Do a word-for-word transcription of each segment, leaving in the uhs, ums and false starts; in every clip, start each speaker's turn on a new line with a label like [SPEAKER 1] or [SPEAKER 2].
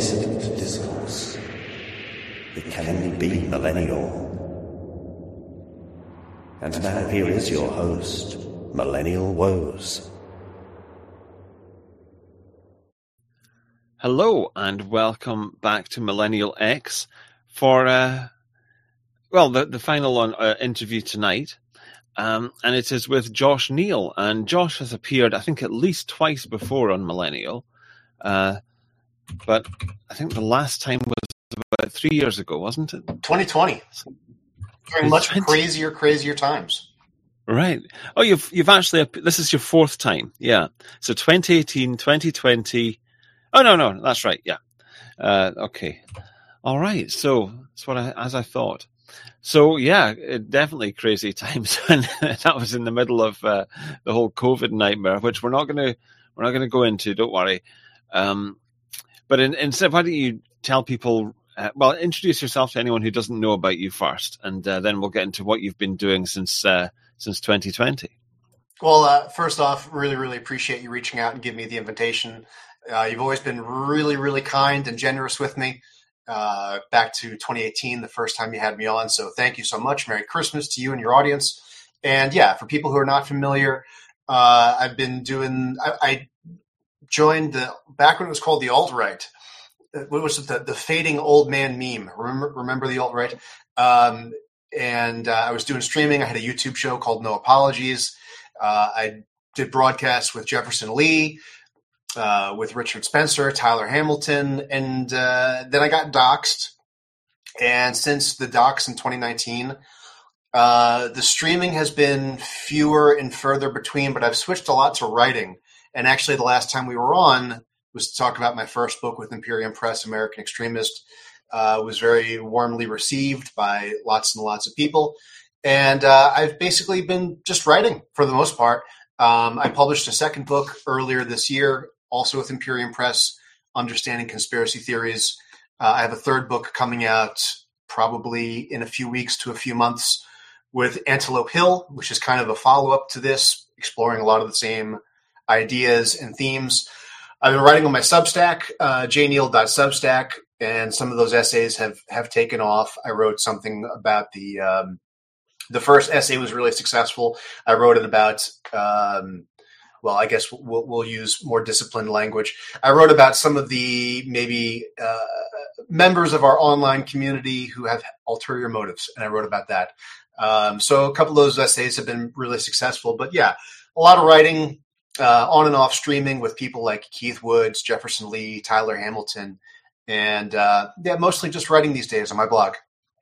[SPEAKER 1] dissident discourse. It can only be millennial. And now here is your host, Millennial Woes.
[SPEAKER 2] Hello and welcome back to Millennial X for, uh, well, the, the final on, uh, interview tonight. Um, and it is with Josh Neal. And Josh has appeared, I think, at least twice before on Millennial. Uh, but I think the last time was about three years ago, wasn't it?
[SPEAKER 3] twenty twenty. During much crazier, crazier times.
[SPEAKER 2] Right. Oh, you've you've actually, this is your fourth time. Yeah. So twenty eighteen, twenty twenty. Oh, no, no, that's right. Yeah. Uh, okay. All right. So that's what I, as I thought. So yeah, it, definitely crazy times. And that was in the middle of uh, the whole COVID nightmare, which we're not going to, we're not going to go into. Don't worry. Um, but in, instead, why don't you tell people, uh, well, introduce yourself to anyone who doesn't know about you first, and uh, then we'll get into what you've been doing since, uh, since twenty twenty.
[SPEAKER 3] Well, uh, first off, really, really appreciate you reaching out and giving me the invitation. Uh, you've always been really, really kind and generous with me. Uh, back to twenty eighteen, the first time you had me on. So thank you so much. Merry Christmas to you and your audience. And yeah, for people who are not familiar, uh, I've been doing, I, I joined the, back when it was called the alt-right. What was it? The, the fading old man meme. Remember, remember the alt-right? Um, and uh, I was doing streaming. I had a YouTube show called No Apologies. Uh, I did broadcasts with Jefferson Lee, Uh, with Richard Spencer, Tyler Hamilton, and uh, then I got doxxed. And since the dox in twenty nineteen, uh, the streaming has been fewer and further between, but I've switched a lot to writing. And actually, the last time we were on was to talk about my first book with Imperium Press, American Extremist. Uh, was very warmly received by lots and lots of people. And uh, I've basically been just writing for the most part. Um, I published a second book earlier this year, also with Imperium Press, Understanding Conspiracy Theories. Uh, I have a third book coming out probably in a few weeks to a few months with Antelope Hill, which is kind of a follow-up to this, exploring a lot of the same ideas and themes. I've been writing on my Substack, uh, j neal dot substack, and some of those essays have, have taken off. I wrote something about the um, the first essay was really successful. I wrote it about um, well, I guess we'll, we'll use more disciplined language. I wrote about some of the maybe uh, members of our online community who have ulterior motives, and I wrote about that. Um, so a couple of those essays have been really successful. But yeah, a lot of writing, uh, on and off streaming with people like Keith Woods, Jefferson Lee, Tyler Hamilton, and uh, yeah, mostly just writing these days on my blog.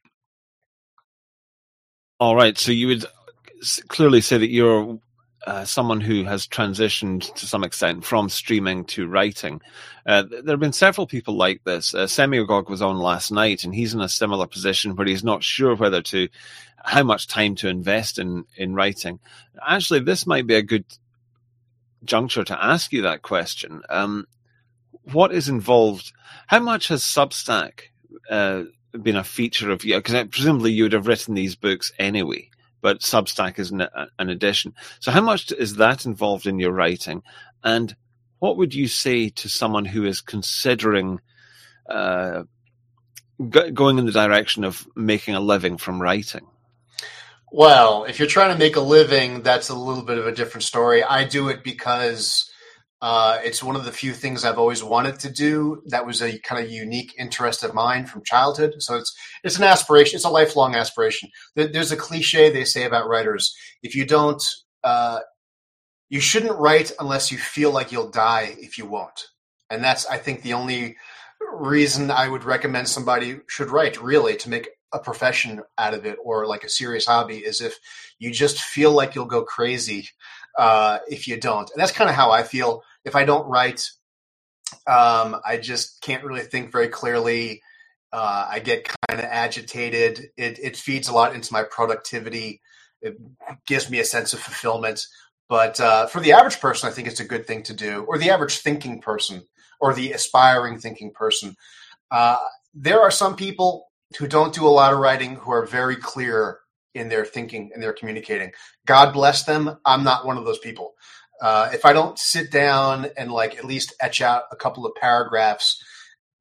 [SPEAKER 3] All
[SPEAKER 2] right, so you would clearly say that you're Uh, someone who has transitioned to some extent from streaming to writing. Uh, there have been several people like this. Uh, Semiogog was on last night, and he's in a similar position where he's not sure whether to, how much time to invest in, in writing. Actually, this might be a good juncture to ask you that question. Um, what is involved? How much has Substack uh, been a feature of you? Because presumably you would have written these books anyway, but Substack is an, an addition. So how much is that involved in your writing? And what would you say to someone who is considering uh, g- going in the direction of making a living from writing?
[SPEAKER 3] Well, if you're trying to make a living, that's a little bit of a different story. I do it because uh, it's one of the few things I've always wanted to do. That was a kind of unique interest of mine from childhood. So it's it's an aspiration. It's a lifelong aspiration. There's a cliche they say about writers. If you don't, uh, you shouldn't write unless you feel like you'll die if you won't. And that's, I think, the only reason I would recommend somebody should write, really, to make a profession out of it or like a serious hobby, is if you just feel like you'll go crazy uh, if you don't. And that's kind of how I feel. If I don't write, um, I just can't really think very clearly. Uh, I get kind of agitated. It, it feeds a lot into my productivity. It gives me a sense of fulfillment. But uh, for the average person, I think it's a good thing to do, or the average thinking person, or the aspiring thinking person. Uh, there are some people who don't do a lot of writing who are very clear in their thinking and their communicating. God bless them. I'm not one of those people. Uh, if I don't sit down and like at least etch out a couple of paragraphs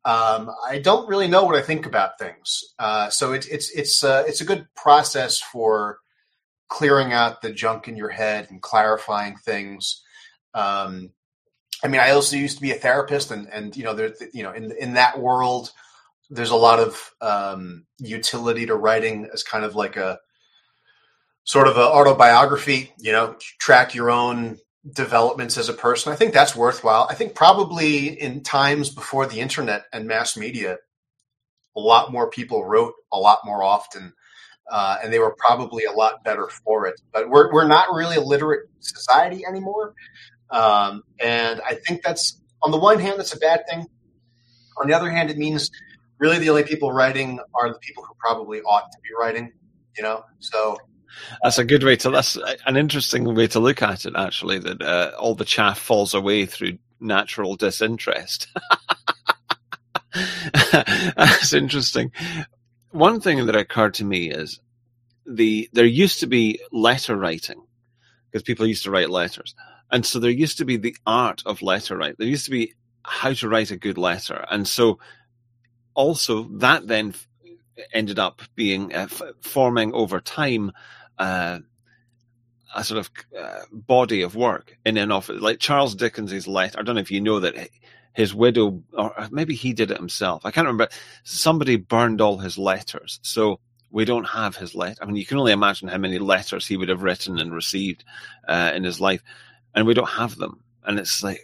[SPEAKER 3] um, I don't really know what I think about things. Uh, so it's it's it's uh, it's a good process for clearing out the junk in your head and clarifying things. Um, I mean, I also used to be a therapist, and and you know, there, you know, in in that world, there's a lot of um, utility to writing as kind of like a sort of an autobiography. You know, track your own developments as a person. I think that's worthwhile. I think probably in times before the internet and mass media, a lot more people wrote a lot more often, uh, and they were probably a lot better for it. But we're we're not really a literate society anymore, um, and I think that's, on the one hand, that's a bad thing. On the other hand, it means really the only people writing are the people who probably ought to be writing. You know, so.
[SPEAKER 2] That's a good way to, that's an interesting way to look at it, actually, that uh, all the chaff falls away through natural disinterest. That's interesting. One thing that occurred to me is the there used to be letter writing, because people used to write letters. And so there used to be the art of letter writing. There used to be how to write a good letter. And so also that then ended up being uh, f- forming over time Uh, a sort of uh, body of work in and of it. Like Charles Dickens's letter. I don't know if you know that his widow, or maybe he did it himself. I can't remember. Somebody burned all his letters. So we don't have his letter. I mean, you can only imagine how many letters he would have written and received uh, in his life. And we don't have them. And it's like,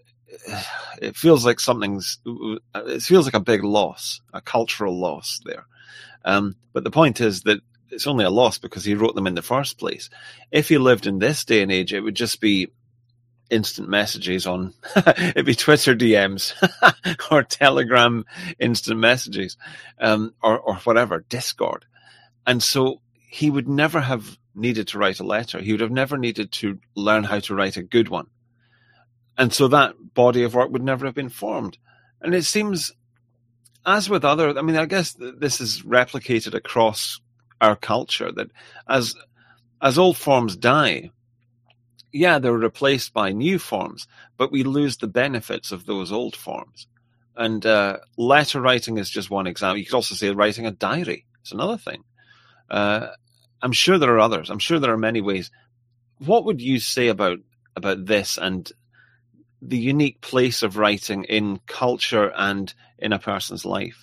[SPEAKER 2] it feels like something's, it feels like a big loss, a cultural loss there. Um, but the point is that it's only a loss because he wrote them in the first place. If he lived in this day and age, it would just be instant messages on, it'd be Twitter D Ms or Telegram instant messages, um, or, or whatever, Discord. And so he would never have needed to write a letter. He would have never needed to learn how to write a good one. And so that body of work would never have been formed. And it seems, as with other, I mean, I guess this is replicated across our culture, that as as old forms die, yeah, they're replaced by new forms, but we lose the benefits of those old forms. And uh, letter writing is just one example. You could also say writing a diary. It's another thing. Uh, I'm sure there are others. I'm sure there are many ways. What would you say about about this and the unique place of writing in culture and in a person's life?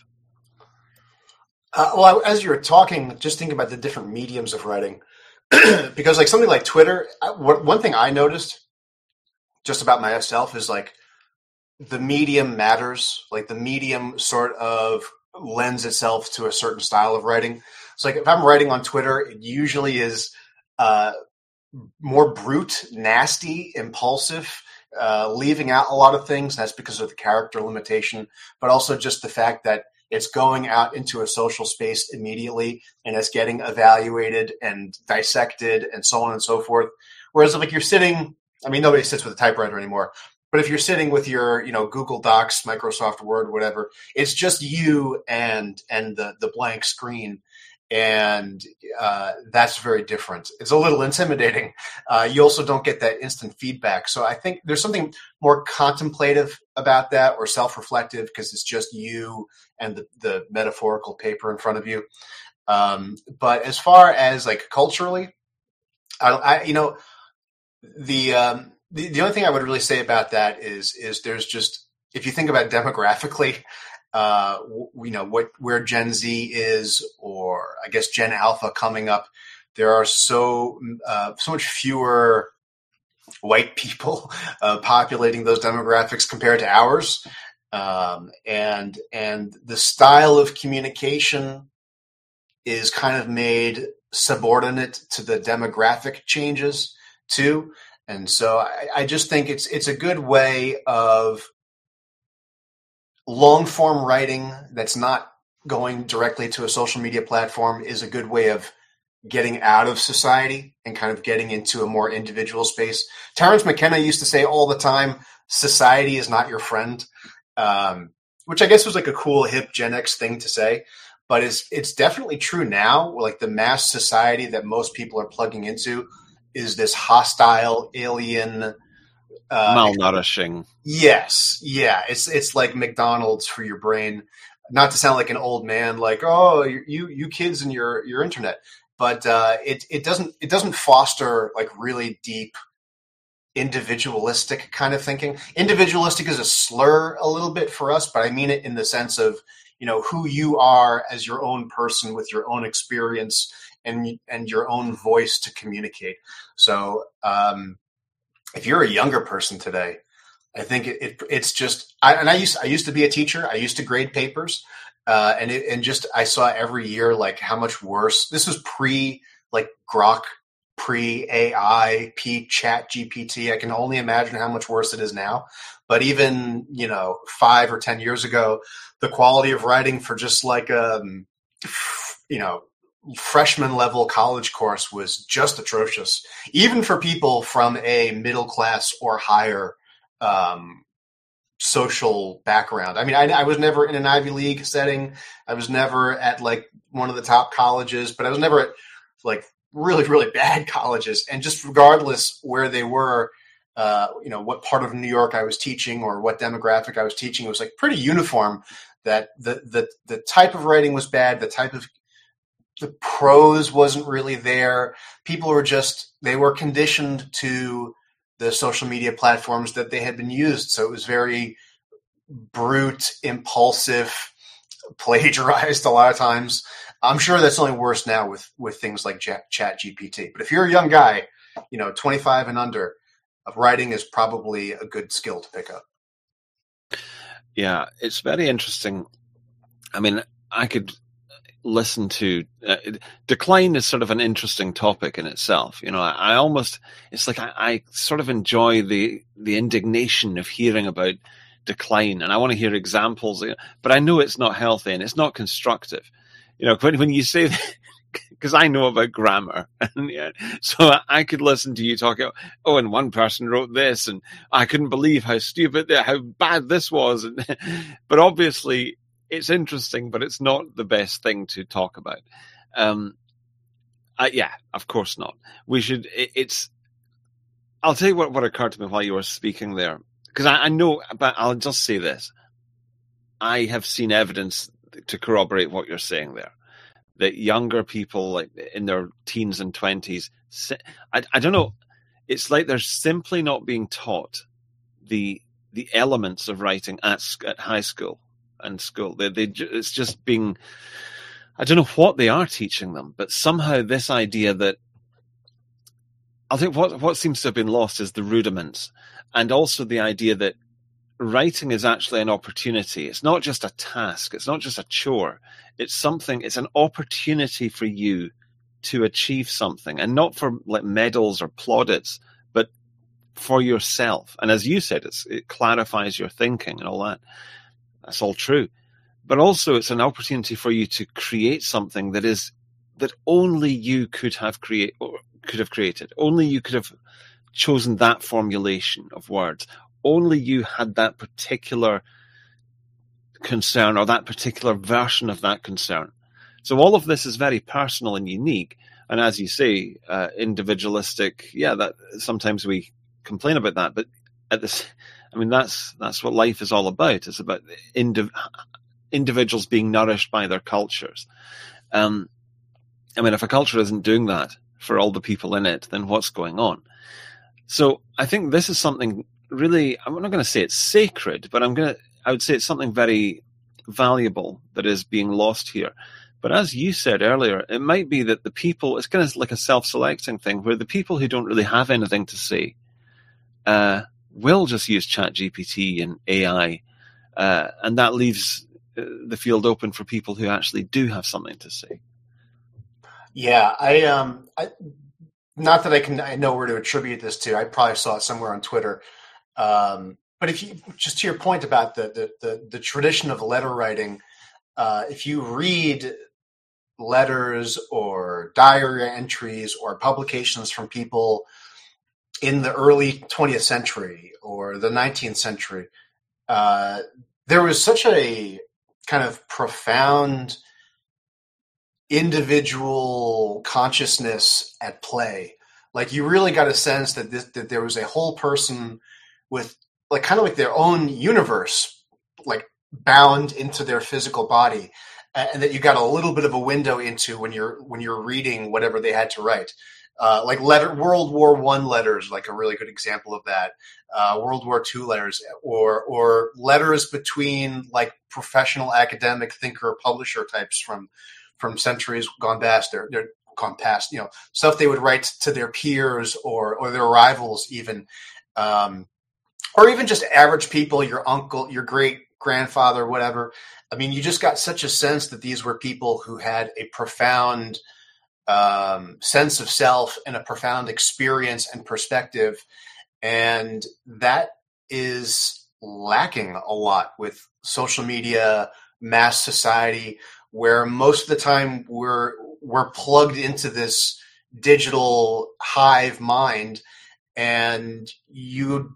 [SPEAKER 3] Uh, well, as you were talking, just think about the different mediums of writing, because like something like Twitter, I, what, one thing I noticed just about myself is like the medium matters. Like the medium sort of lends itself to a certain style of writing. So like if I'm writing on Twitter, it usually is uh, more brute, nasty, impulsive, uh, leaving out a lot of things. That's because of the character limitation, but also just the fact that it's going out into a social space immediately, and it's getting evaluated and dissected and so on and so forth. Whereas if like you're sitting, I mean, nobody sits with a typewriter anymore, but if you're sitting with your, you know, Google Docs, Microsoft Word, whatever, it's just you and, and the, the blank screen. And uh, that's very different. It's a little intimidating. Uh, you also don't get that instant feedback. So I think there's something more contemplative about that, or self-reflective, because it's just you and the, the metaphorical paper in front of you. Um, but as far as like culturally, I, I you know, the, um, the the only thing I would really say about that is is there's just, if you think about demographically, Uh, you know, what, where Gen Z is, or I guess Gen Alpha coming up, there are so, uh, so much fewer white people uh, populating those demographics compared to ours. Um, and, and the style of communication is kind of made subordinate to the demographic changes too. And so I, I just think it's, it's a good way of long form writing that's not going directly to a social media platform is a good way of getting out of society and kind of getting into a more individual space. Terence McKenna used to say all the time, society is not your friend, um, which I guess was like a cool, hip Gen X thing to say, but it's, it's definitely true now. Like the mass society that most people are plugging into is this hostile, alien, uh,
[SPEAKER 2] malnourishing.
[SPEAKER 3] Yes, yeah, it's it's like McDonald's for your brain. Not to sound like an old man, like oh, you you kids and your your internet, but uh, it it doesn't it doesn't foster like really deep individualistic kind of thinking. Individualistic is a slur a little bit for us, but I mean it in the sense of, you know, who you are as your own person with your own experience and and your own voice to communicate. So um, if you're a younger person today, I think it, it it's just I, and I used I used to be a teacher. I used to grade papers, uh, and it, and just I saw every year like how much worse. This was pre like Grok, pre A I, pre Chat G P T. I can only imagine how much worse it is now. But even, you know, five or ten years ago, the quality of writing for just like um you know freshman level college course was just atrocious, even for people from a middle class or higher um, social background. I mean, I, I was never in an Ivy League setting. I was never at like one of the top colleges, but I was never at like really, really bad colleges. And just regardless where they were, uh, you know, what part of New York I was teaching or what demographic I was teaching, it was like pretty uniform that the, the, the type of writing was bad. The type of the prose wasn't really there. People were just, they were conditioned to the social media platforms that they had been used. So it was very brute, impulsive, plagiarized a lot of times. I'm sure that's only worse now with, with things like Chat G P T. But if you're a young guy, you know, twenty-five and under, writing is probably a good skill to pick up.
[SPEAKER 2] Yeah, it's very interesting. I mean, I could listen to uh, decline is sort of an interesting topic in itself. You know, I, I almost, it's like I, I sort of enjoy the, the indignation of hearing about decline, and I want to hear examples, but I know it's not healthy and it's not constructive. You know, when, when you say that, because I know about grammar, and yeah, so I could listen to you talk. Oh, and one person wrote this, and I couldn't believe how stupid, how bad this was. And, but obviously, it's interesting, but it's not the best thing to talk about. Um, uh, yeah, of course not. We should. It, it's. I'll tell you what, what occurred to me while you were speaking there, because I, I know, but I'll just say this: I have seen evidence to corroborate what you're saying there. That younger people, like in their teens and twenties, I, I don't know. It's like they're simply not being taught the the elements of writing at at high school and school. They, they, it's just being. I don't know what they are teaching them, but somehow this idea that I think what what seems to have been lost is the rudiments, and also the idea that writing is actually an opportunity. It's not just a task. It's not just a chore. It's something, it's an opportunity for you to achieve something, and not for like medals or plaudits, but for yourself. And as you said, it's, it clarifies your thinking and all that. That's all true. But also it's an opportunity for you to create something that is, that only you could have create or could have created. Only you could have chosen that formulation of words. Only you had that particular concern or that particular version of that concern. So all of this is very personal and unique. And as you say, uh, individualistic. Yeah, that sometimes we complain about that, but at this, I mean, that's that's what life is all about. It's about indiv- individuals being nourished by their cultures. Um, I mean, if a culture isn't doing that for all the people in it, then what's going on? So I think this is something really, I'm not going to say it's sacred, but I'm going to, I would say it's something very valuable that is being lost here. But as you said earlier, it might be that the people, it's kind of like a self-selecting thing where the people who don't really have anything to say uh, will just use Chat G P T and A I. Uh, and that leaves uh, the field open for people who actually do have something to say. Yeah,
[SPEAKER 3] I, um, I not that I can, I know where to attribute this to. I probably saw it somewhere on Twitter. Um, but if you, just to your point about the, the, the, the tradition of letter writing, uh, if you read letters or diary entries or publications from people in the early twentieth century or the nineteenth century, uh, there was such a kind of profound individual consciousness at play. Like you really got a sense that this, that there was a whole person with like kind of like their own universe, like bound into their physical body, and that you got a little bit of a window into when you're when you're reading whatever they had to write. Uh, like letter World War One letters, like a really good example of that. Uh, World War Two letters, or or letters between like professional academic thinker publisher types from from centuries gone past. They're they're gone past. You know, stuff they would write to their peers or or their rivals, even, um, or even just average people. Your uncle, your great grandfather, whatever. I mean, you just got such a sense that these were people who had a profound um, sense of self and a profound experience and perspective. And that is lacking a lot with social media, mass society, where most of the time we're, we're plugged into this digital hive mind. And you,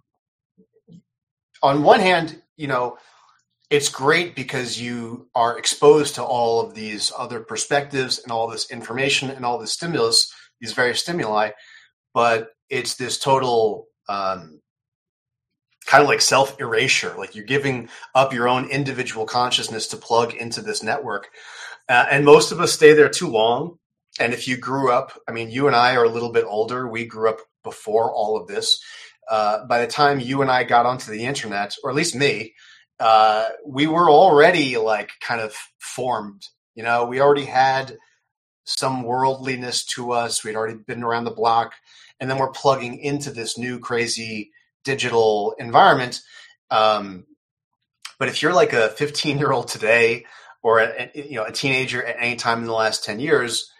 [SPEAKER 3] on one hand, you know, it's great because you are exposed to all of these other perspectives and all this information and all this stimulus, these various stimuli, but it's this total um, kind of like self-erasure. Like you're giving up your own individual consciousness to plug into this network. Uh, and most of us stay there too long. And if you grew up, I mean, you and I are a little bit older. We grew up before all of this. Uh, by the time you and I got onto the internet, or at least me, Uh, we were already like kind of formed, you know, we already had some worldliness to us. We'd already been around the block, and then we're plugging into this new crazy digital environment. Um, but if you're like a fifteen year old today, or a, you know, a teenager at any time in the last ten years,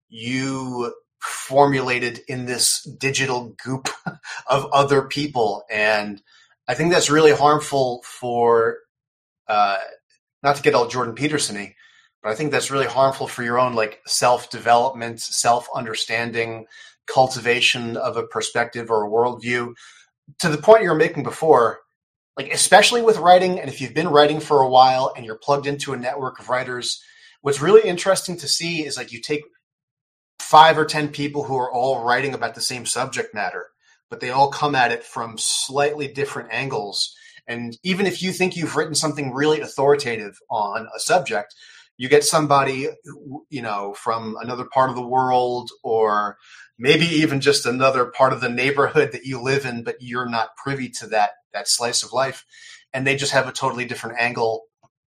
[SPEAKER 3] you formulated in this digital goop of other people. And I think that's really harmful for, uh, not to get all Jordan Peterson-y, but I think that's really harmful for your own like self-development, self-understanding, cultivation of a perspective or a worldview. To the point you were making before, like especially with writing, and if you've been writing for a while and you're plugged into a network of writers, what's really interesting to see is like you take five or ten people who are all writing about the same subject matter, but they all come at it from slightly different angles. And even if you think you've written something really authoritative on a subject, you get somebody, you know, from another part of the world, or maybe even just another part of the neighborhood that you live in, but you're not privy to that, that slice of life. And they just have a totally different angle,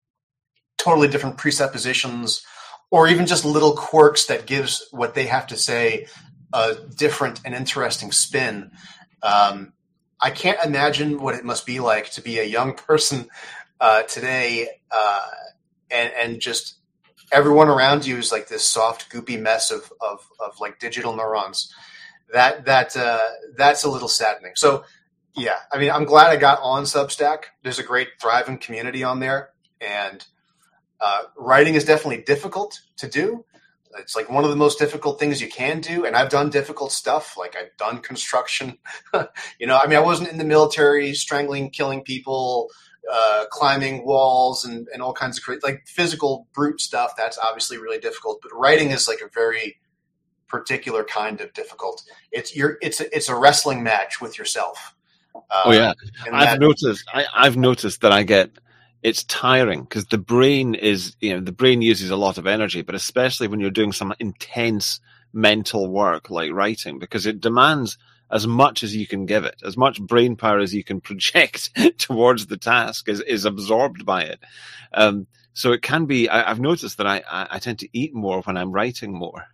[SPEAKER 3] totally different presuppositions, or even just little quirks that gives what they have to say a different and interesting spin. Um, I can't imagine what it must be like to be a young person uh, today, uh, and, and just everyone around you is like this soft, goopy mess of of, of like digital neurons. That that uh, that's a little saddening. So, yeah, I mean, I'm glad I got on Substack. There's a great, thriving community on there, and uh, writing is definitely difficult to do. It's like one of the most difficult things you can do. And I've done difficult stuff. Like I've done construction, you know, I mean, I wasn't in the military strangling, killing people, uh, climbing walls and, and all kinds of crazy, like physical brute stuff. That's obviously really difficult, but writing is like a very particular kind of difficult. It's you're, it's a, it's a wrestling match with yourself. Uh,
[SPEAKER 2] oh yeah. I've
[SPEAKER 3] that,
[SPEAKER 2] noticed, I, I've noticed that I get, it's tiring because the brain is, you know, the brain uses a lot of energy, but especially when you're doing some intense mental work like writing, because it demands as much as you can give it, as much brain power as you can project towards the task is, is absorbed by it. Um, so it can be, I, I've noticed that I, I, I tend to eat more when I'm writing more.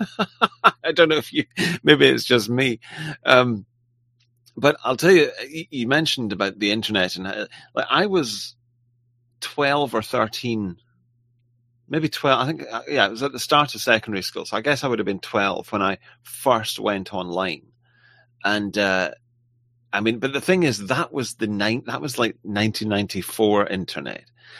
[SPEAKER 2] I don't know if you, maybe it's just me. Um, but I'll tell you, you mentioned about the internet, and uh, like I was twelve or thirteen, maybe twelve. I think, yeah, it was at the start of secondary school. So I guess I would have been twelve when I first went online. And, uh, I mean, but the thing is, that was the nine, that was like nineteen ninety-four internet.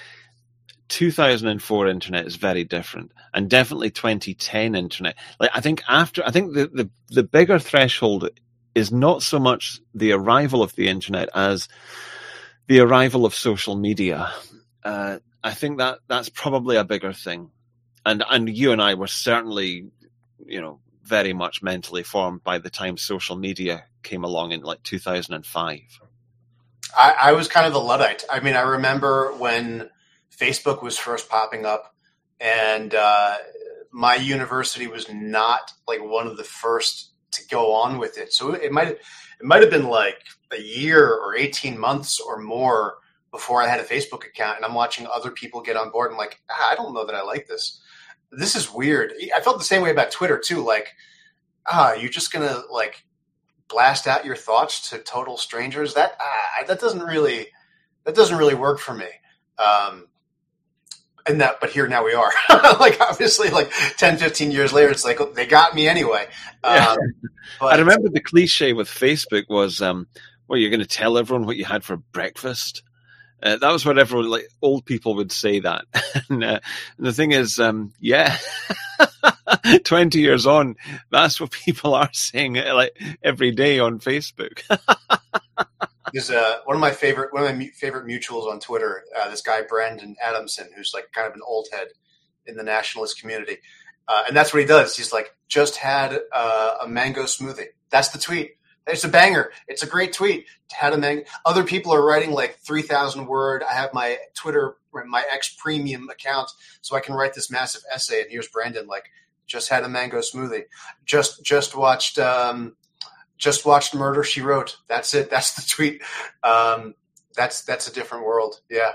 [SPEAKER 2] two thousand four internet is very different, and definitely twenty ten internet. Like, I think after, I think the, the, the bigger threshold is not so much the arrival of the internet as the arrival of social media. Uh, I think that that's probably a bigger thing. And, and you and I were certainly, you know, very much mentally formed by the time social media came along in like two thousand five.
[SPEAKER 3] I, I was kind of the Luddite. I mean, I remember when Facebook was first popping up, and uh, my university was not like one of the first to go on with it. So it might it might have been like a year or eighteen months or more before I had a Facebook account, and I'm watching other people get on board. I'm like, ah, I don't know that I like this. This is weird. I felt the same way about Twitter too. Like, ah, you're just gonna like blast out your thoughts to total strangers. That ah, that doesn't really that doesn't really work for me. Um, and that, but here now we are. Like obviously, like ten, fifteen years later, it's like they got me anyway.
[SPEAKER 2] Yeah.
[SPEAKER 3] Um, but,
[SPEAKER 2] I remember the cliche with Facebook was, um, "Well, you're going to tell everyone what you had for breakfast." Uh, that was what everyone, like old people, would say that. and, uh, and the thing is, um, yeah, twenty years on, that's what people are saying like every day on Facebook.
[SPEAKER 3] There's uh, one of my favorite one of my mu- favorite mutuals on Twitter. Uh, this guy Brandon Adamson, who's like kind of an old head in the nationalist community, uh, and that's what he does. He's like, just had uh, a mango smoothie. That's the tweet. It's a banger. It's a great tweet. Had a mango. Other people are writing like three thousand word. I have my Twitter, my X Premium account, so I can write this massive essay. And here's Brandon, like, just had a mango smoothie. Just just watched. Um, Just watched Murder, She Wrote. That's it. That's the tweet. Um, that's that's a different world. Yeah.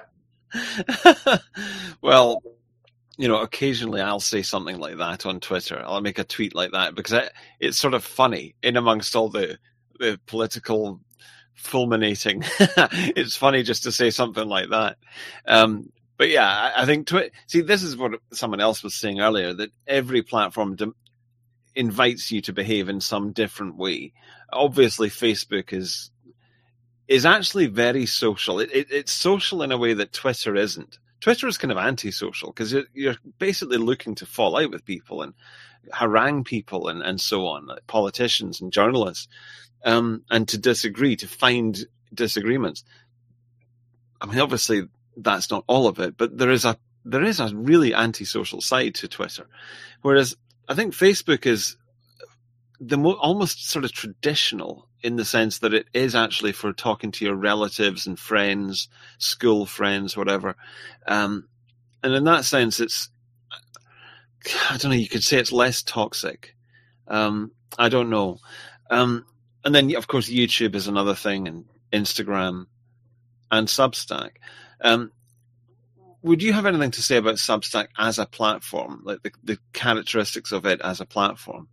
[SPEAKER 2] Well, you know, occasionally I'll say something like that on Twitter. I'll make a tweet like that because I, it's sort of funny in amongst all the the political fulminating. It's funny just to say something like that. Um, but yeah, I, I think twi- see, this is what someone else was saying earlier, that every platform de- invites you to behave in some different way. Obviously, Facebook is is actually very social. It, it, it's social in a way that Twitter isn't. Twitter is kind of antisocial because you're, you're basically looking to fall out with people and harangue people and, and so on, like politicians and journalists, um, and to disagree, to find disagreements. I mean, obviously, that's not all of it, but there is a there is a really antisocial side to Twitter, whereas I think Facebook is the mo- almost sort of traditional in the sense that it is actually for talking to your relatives and friends, school friends, whatever. Um, and in that sense, it's, I don't know, you could say it's less toxic. Um, I don't know. Um, and then, of course, YouTube is another thing, and Instagram and Substack. Um, would you have anything to say about Substack as a platform, like the, the characteristics of it as a platform?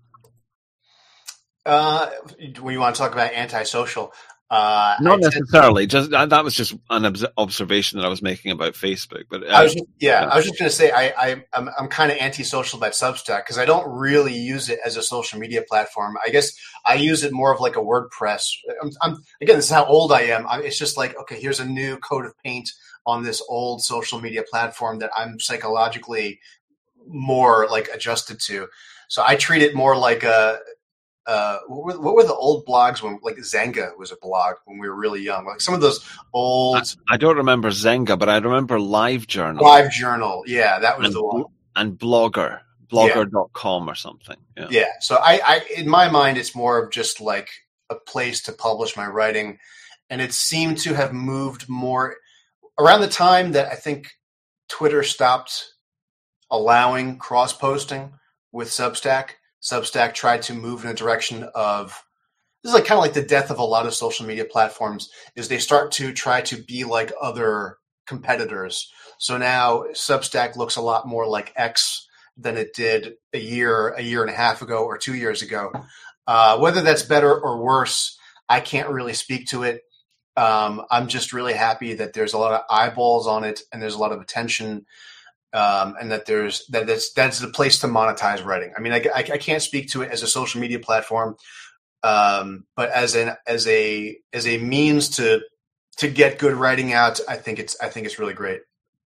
[SPEAKER 3] Uh, when you want to talk about antisocial, uh,
[SPEAKER 2] not
[SPEAKER 3] I
[SPEAKER 2] necessarily. Just that was just an obs- observation that I was making about Facebook. But uh,
[SPEAKER 3] I was just, yeah,
[SPEAKER 2] yeah,
[SPEAKER 3] I was just going to say I, I I'm I'm kind of antisocial about Substack because I don't really use it as a social media platform. I guess I use it more of like a WordPress. I'm, I'm again, this is how old I am. I, it's just like, okay, here's a new coat of paint on this old social media platform that I'm psychologically more like adjusted to. So I treat it more like a. Uh, what were, what were the old blogs when, like Zanga was a blog when we were really young? Like some of those old.
[SPEAKER 2] I, I don't remember Zanga, but I remember LiveJournal.
[SPEAKER 3] LiveJournal, yeah, that was
[SPEAKER 2] and,
[SPEAKER 3] the one.
[SPEAKER 2] And Blogger, blogger dot com or something. Yeah.
[SPEAKER 3] yeah. So I, I, in my mind, it's more of just like a place to publish my writing, and it seemed to have moved more around the time that I think Twitter stopped allowing cross posting with Substack. Substack tried to move in a direction of, this is like kind of like the death of a lot of social media platforms, is they start to try to be like other competitors. So now Substack looks a lot more like X than it did a year, a year and a half ago or two years ago. Uh, whether that's better or worse, I can't really speak to it. Um, I'm just really happy that there's a lot of eyeballs on it and there's a lot of attention. Um, and that there's that that's that's the place to monetize writing. I mean, I, I, I can't speak to it as a social media platform, um, but as an as a as a means to to get good writing out, I think it's I think it's really great.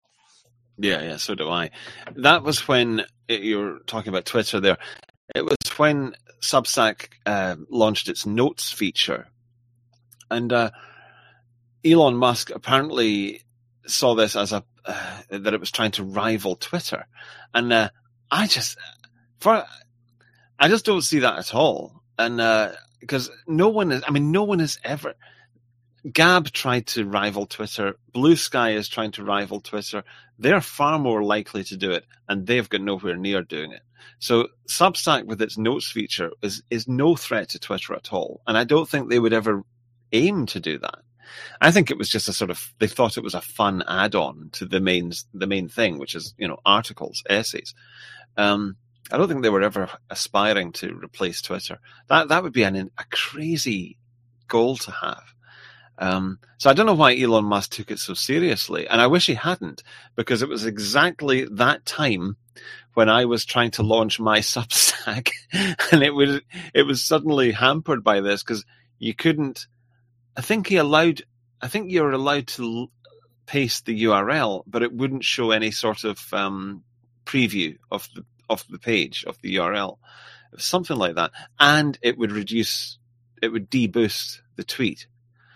[SPEAKER 2] Yeah, yeah, so do I. That was when it, you were talking about Twitter there. It was when Substack uh, launched its notes feature, and uh, Elon Musk apparently saw this as a uh, that it was trying to rival Twitter, and uh, I just for I just don't see that at all, and uh, because no one is, I mean, no one has ever Gab tried to rival Twitter. Blue Sky is trying to rival Twitter. They're far more likely to do it, and they've got nowhere near doing it. So Substack, with its notes feature, is is no threat to Twitter at all. And I don't think they would ever aim to do that. I think it was just a sort of, they thought it was a fun add-on to the main the main thing, which is, you know, articles, essays. Um, I don't think they were ever aspiring to replace Twitter. That that would be an, a crazy goal to have. Um, so I don't know why Elon Musk took it so seriously, and I wish he hadn't, because it was exactly that time when I was trying to launch my Substack, and it was it was suddenly hampered by this, because you couldn't. I think he allowed. I think you were allowed to l- paste the U R L, but it wouldn't show any sort of um, preview of the of the page of the U R L, it was something like that, and it would reduce. It would deboost the tweet.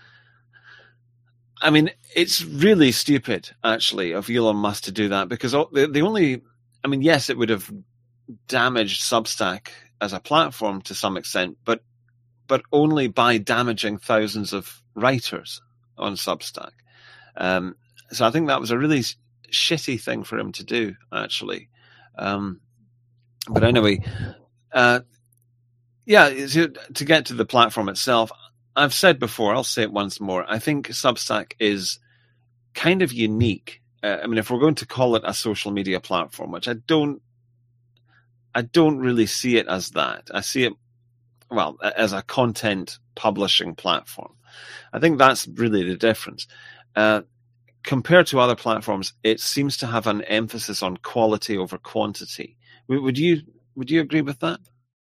[SPEAKER 2] I mean, it's really stupid, actually, of Elon Musk to do that, because the, the only, I mean, yes, it would have damaged Substack as a platform to some extent, but but only by damaging thousands of writers on Substack. Um, so I think that was a really shitty thing for him to do, actually. Um, but anyway, uh, yeah, to, to get to the platform itself, I've said before, I'll say it once more, I think Substack is kind of unique. Uh, I mean, if we're going to call it a social media platform, which I don't, I don't really see it as that. I see it, well, as a content publishing platform. I think that's really the difference. Uh, compared to other platforms, it seems to have an emphasis on quality over quantity. Would you, would you agree with that?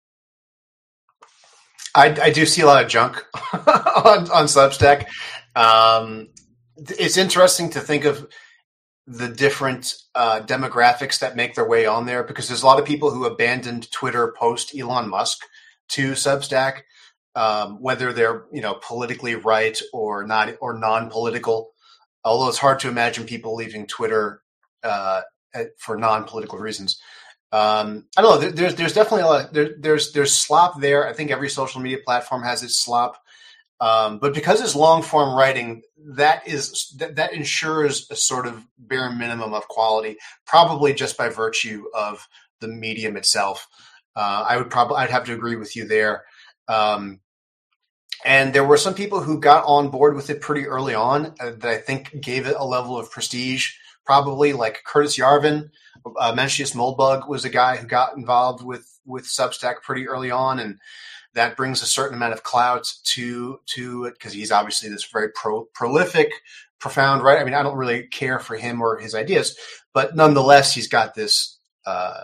[SPEAKER 3] I, I do see a lot of junk on, on Substack. Um, it's interesting to think of the different uh, demographics that make their way on there, because there's a lot of people who abandoned Twitter post Elon Musk to Substack, um, whether they're, you know, politically right or not, or non-political. Although it's hard to imagine people leaving Twitter uh, for non-political reasons. Um, I don't know. There, there's there's definitely a lot. There, there's there's slop there. I think every social media platform has its slop, um, but because it's long form writing, that is that, that ensures a sort of bare minimum of quality, probably just by virtue of the medium itself. Uh, I would probably I'd have to agree with you there. Um, and there were some people who got on board with it pretty early on uh, that I think gave it a level of prestige. Probably like Curtis Yarvin. Uh, Mencius Moldbug was a guy who got involved with, with Substack pretty early on, and that brings a certain amount of clout to to it, because he's obviously this very pro, prolific, profound writer. I mean, I don't really care for him or his ideas, but nonetheless, he's got this uh,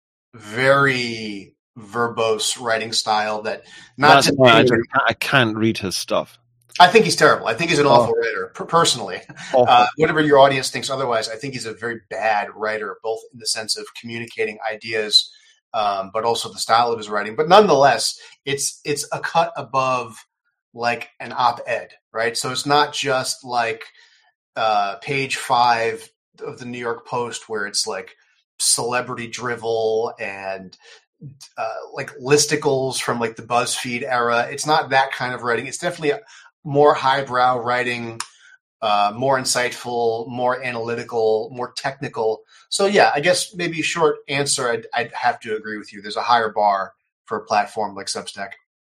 [SPEAKER 3] very verbose writing style that not.
[SPEAKER 2] That's why I, just, I can't read his stuff.
[SPEAKER 3] I think he's terrible. I think he's an oh. awful writer, personally. Uh, whatever your audience thinks otherwise, I think he's a very bad writer, both in the sense of communicating ideas, um, but also the style of his writing. But nonetheless, it's it's a cut above like an op-ed, right? So it's not just like uh, page five of the New York Post where it's like celebrity drivel and uh, like listicles from like the BuzzFeed era. It's not that kind of writing. It's definitely a, more highbrow writing, uh, more insightful, more analytical, more technical. So yeah, I guess maybe a short answer, I'd, I'd have to agree with you. There's a higher bar for a platform like Substack.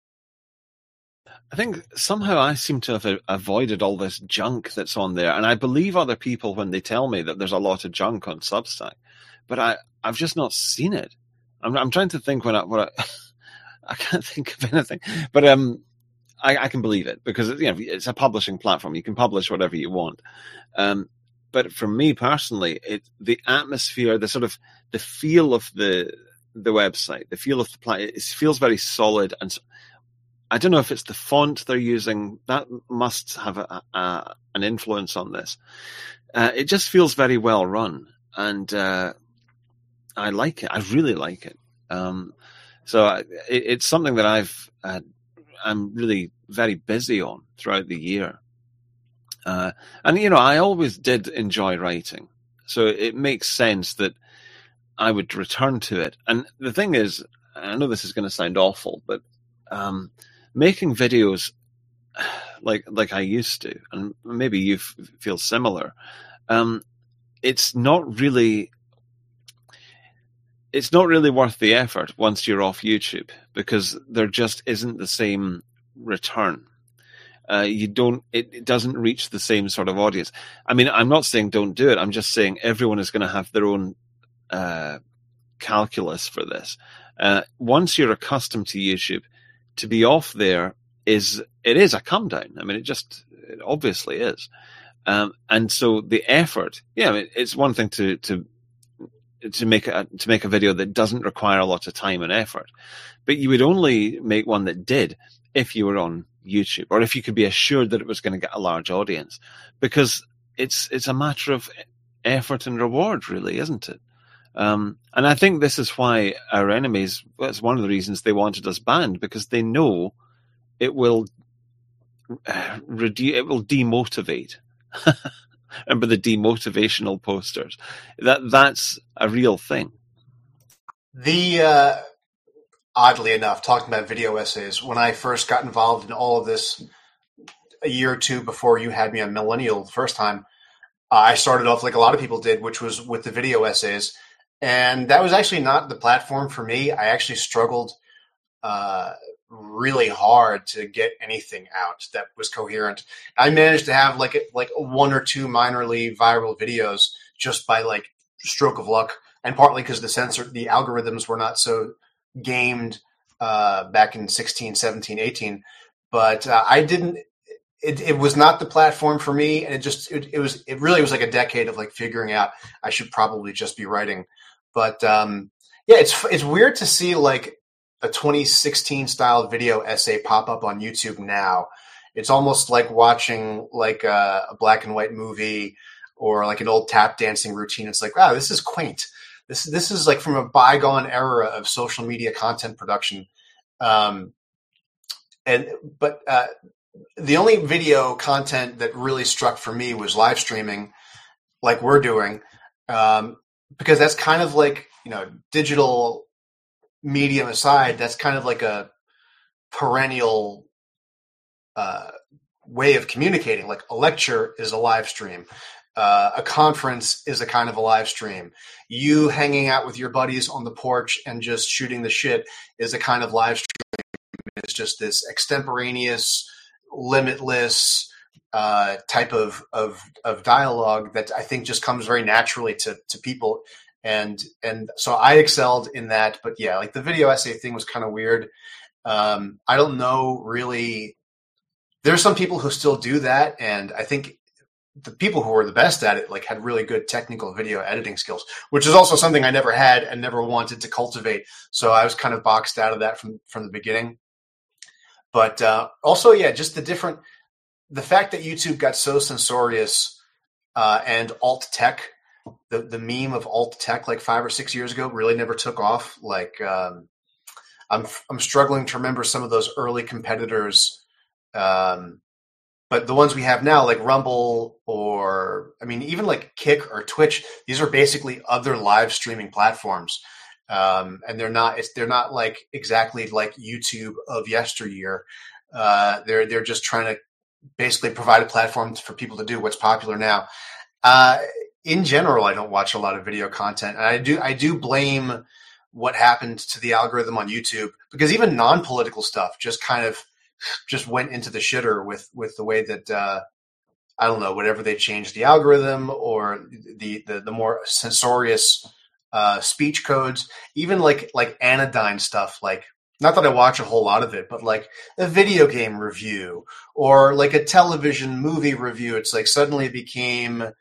[SPEAKER 2] I think somehow I seem to have avoided all this junk that's on there. And I believe other people when they tell me that there's a lot of junk on Substack, but I, I've just not seen it. I'm, I'm trying to think when I, what I, I can't think of anything, but, um, I, I can believe it, because you know it's a publishing platform. You can publish whatever you want. Um, but for me personally, it the atmosphere, the sort of the feel of the the website, the feel of the pla- it feels very solid. And I don't know if it's the font they're using. That must have a, a, an influence on this. Uh, it just feels very well run, and uh, I like it. I really like it. Um, so I, it, it's something that I've. Uh, I'm really very busy on throughout the year. Uh, and, you know, I always did enjoy writing. So it makes sense that I would return to it. And the thing is, I know this is going to sound awful, but um, making videos like like I used to, and maybe you f- feel similar. Um, it's not really it's not really worth the effort once you're off YouTube, because there just isn't the same return. Uh, you don't, it, it doesn't reach the same sort of audience. I mean, I'm not saying don't do it. I'm just saying everyone is going to have their own uh, calculus for this. Uh, once you're accustomed to YouTube, to be off there is, it is a come down. I mean, it just, it obviously is. Um, and so the effort, yeah, I mean, it's one thing to, to, to make a, to make a video that doesn't require a lot of time and effort, but you would only make one that did if you were on YouTube, or if you could be assured that it was going to get a large audience, because it's it's a matter of effort and reward, really, isn't it? Um, and I think this is why our enemies, that's one of the reasons they wanted us banned, because they know it will uh, reduce, it will demotivate. Remember the demotivational posters? That that's a real thing.
[SPEAKER 3] The uh, oddly enough, talking about video essays, when I first got involved in all of this a year or two before you had me on Millennial the first time, uh, I started off like a lot of people did, which was with the video essays. And that was actually not the platform for me. I actually struggled uh, really hard to get anything out that was coherent. I managed to have like a, like one or two minorly viral videos just by like stroke of luck, and partly because the censor, the algorithms were not so gamed uh, back in sixteen, seventeen, eighteen. But uh, I didn't. It, it was not the platform for me, and it just it, it was it really was like a decade of like figuring out I should probably just be writing. But um, yeah, it's it's weird to see like a twenty sixteen style video essay pop up on YouTube now. It's almost like watching like a, a black and white movie or like an old tap dancing routine. It's like, wow, this is quaint. This this is like from a bygone era of social media content production. Um, and but uh, the only video content that really struck for me was live streaming, like we're doing, um, because that's kind of like, you know, digital medium aside, that's kind of like a perennial uh, way of communicating. Like a lecture is a live stream. Uh, a conference is a kind of a live stream. You hanging out with your buddies on the porch and just shooting the shit is a kind of live stream. It's just this extemporaneous, limitless uh, type of, of of dialogue that I think just comes very naturally to to people. And and so I excelled in that. But yeah, like the video essay thing was kind of weird. Um, I don't know really. There's some people who still do that, and I think the people who were the best at it like had really good technical video editing skills, which is also something I never had and never wanted to cultivate. So I was kind of boxed out of that from from the beginning. But uh, also, yeah, just the different, the fact that YouTube got so censorious uh, and alt tech, the, the meme of alt tech like five or six years ago really never took off. Like um, I'm I'm struggling to remember some of those early competitors, um, but the ones we have now, like Rumble or I mean even like Kick or Twitch, these are basically other live streaming platforms. Um, and they're not, it's, they're not like exactly like YouTube of yesteryear. Uh, they're, they're just trying to basically provide a platform for people to do what's popular now. Uh, in general, I don't watch a lot of video content, and I do, I do blame what happened to the algorithm on YouTube, because even non-political stuff just kind of just went into the shitter with, with the way that, uh, I don't know, whatever they changed the algorithm or the, the, the more censorious, Uh, speech codes, even like like anodyne stuff. Like, not that I watch a whole lot of it, but like a video game review or like a television movie review, it's like suddenly it became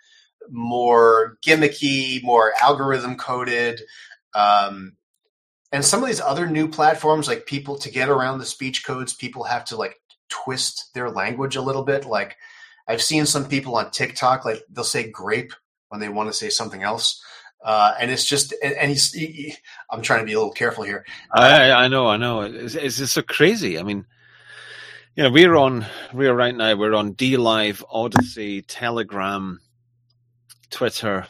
[SPEAKER 3] more gimmicky, more algorithm coded. Um, and some of these other new platforms, like people to get around the speech codes, people have to like twist their language a little bit. Like I've seen some people on TikTok, like they'll say grape when they want to say something else. Uh, and it's just, and, and he's, he, I'm trying to be a little careful here.
[SPEAKER 2] I, I know, I know. It's, it's just so crazy. I mean, you know, we're on, we're right now, we're on D Live, Odyssey, Telegram, Twitter,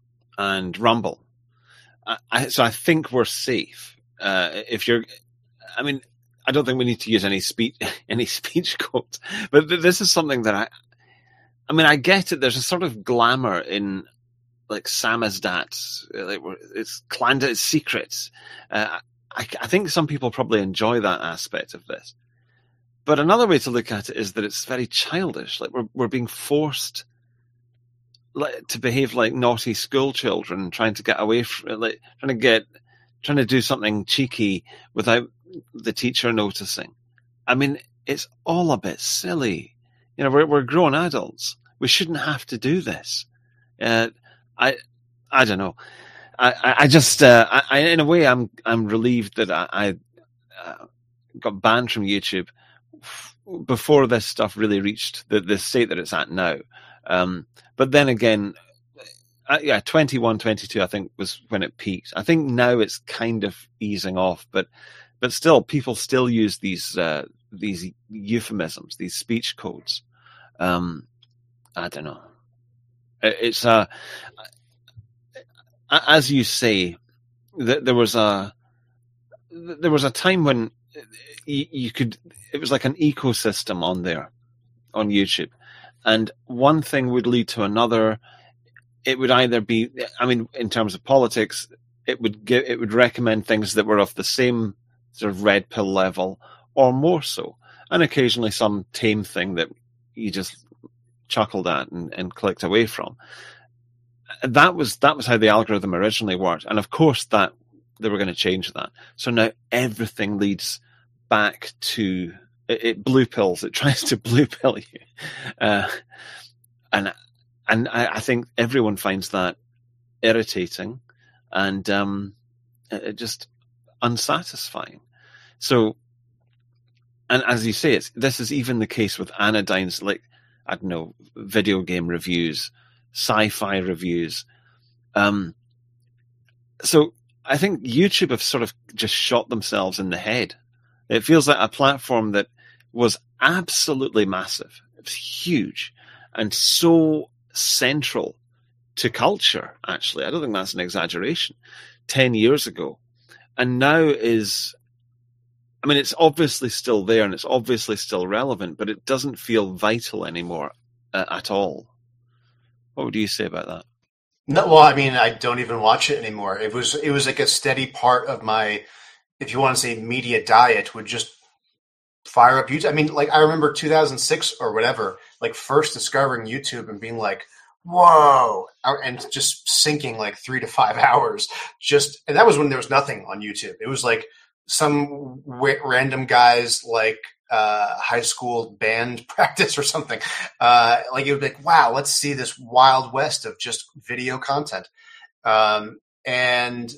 [SPEAKER 2] and Rumble. I, I, so I think we're safe. Uh, if you're, I mean, I don't think we need to use any speech any speech quotes, but th- this is something that I. I mean, I get it. There's a sort of glamour in like samizdat, like it's clandestine, it's secrets. Uh, I, I think some people probably enjoy that aspect of this. But another way to look at it is that it's very childish. Like we're we're being forced like, to behave like naughty school children, trying to get away from, like trying to get, trying to do something cheeky without the teacher noticing. I mean, it's all a bit silly. You know, we're we're grown adults. We shouldn't have to do this. Uh, I I don't know. I I just uh, I, in a way I'm I'm relieved that I, I uh, got banned from YouTube before this stuff really reached the the state that it's at now. Um, but then again, uh, yeah, twenty-one, twenty-two I think was when it peaked. I think now it's kind of easing off, but but still, people still use these uh, these euphemisms, these speech codes. Um, I don't know. It's uh, as you say, th- there was a there was a time when you, you could. It was like an ecosystem on there, on YouTube, and one thing would lead to another. It would either be, I mean, in terms of politics, it would give, it would recommend things that were of the same sort of red pill level, or more so, and occasionally some tame thing that you just chuckled at and, and clicked away from. That was that was how the algorithm originally worked, and of course that they were going to change that. So now everything leads back to it, it blue pills. It tries to blue pill you, uh, and and I, I think everyone finds that irritating and um, it just unsatisfying. So, and as you say, it's this is even the case with Anodyne's, like, I don't know, video game reviews, sci-fi reviews. Um, so I think YouTube have sort of just shot themselves in the head. It feels like a platform that was absolutely massive. It was huge and so central to culture, actually. I don't think that's an exaggeration. Ten years ago. And now is, I mean, it's obviously still there and it's obviously still relevant, but it doesn't feel vital anymore uh, at all. What would you say about that?
[SPEAKER 3] No, well, I mean, I don't even watch it anymore. It was it was like a steady part of my, if you want to say media diet, would just fire up YouTube. I mean, like I remember two thousand six or whatever, like first discovering YouTube and being like, whoa, and just sinking like three to five hours. Just, and that was when there was nothing on YouTube. It was like some w- random guys like uh, high school band practice or something. Uh, like it would be like, wow, let's see this wild west of just video content. Um, and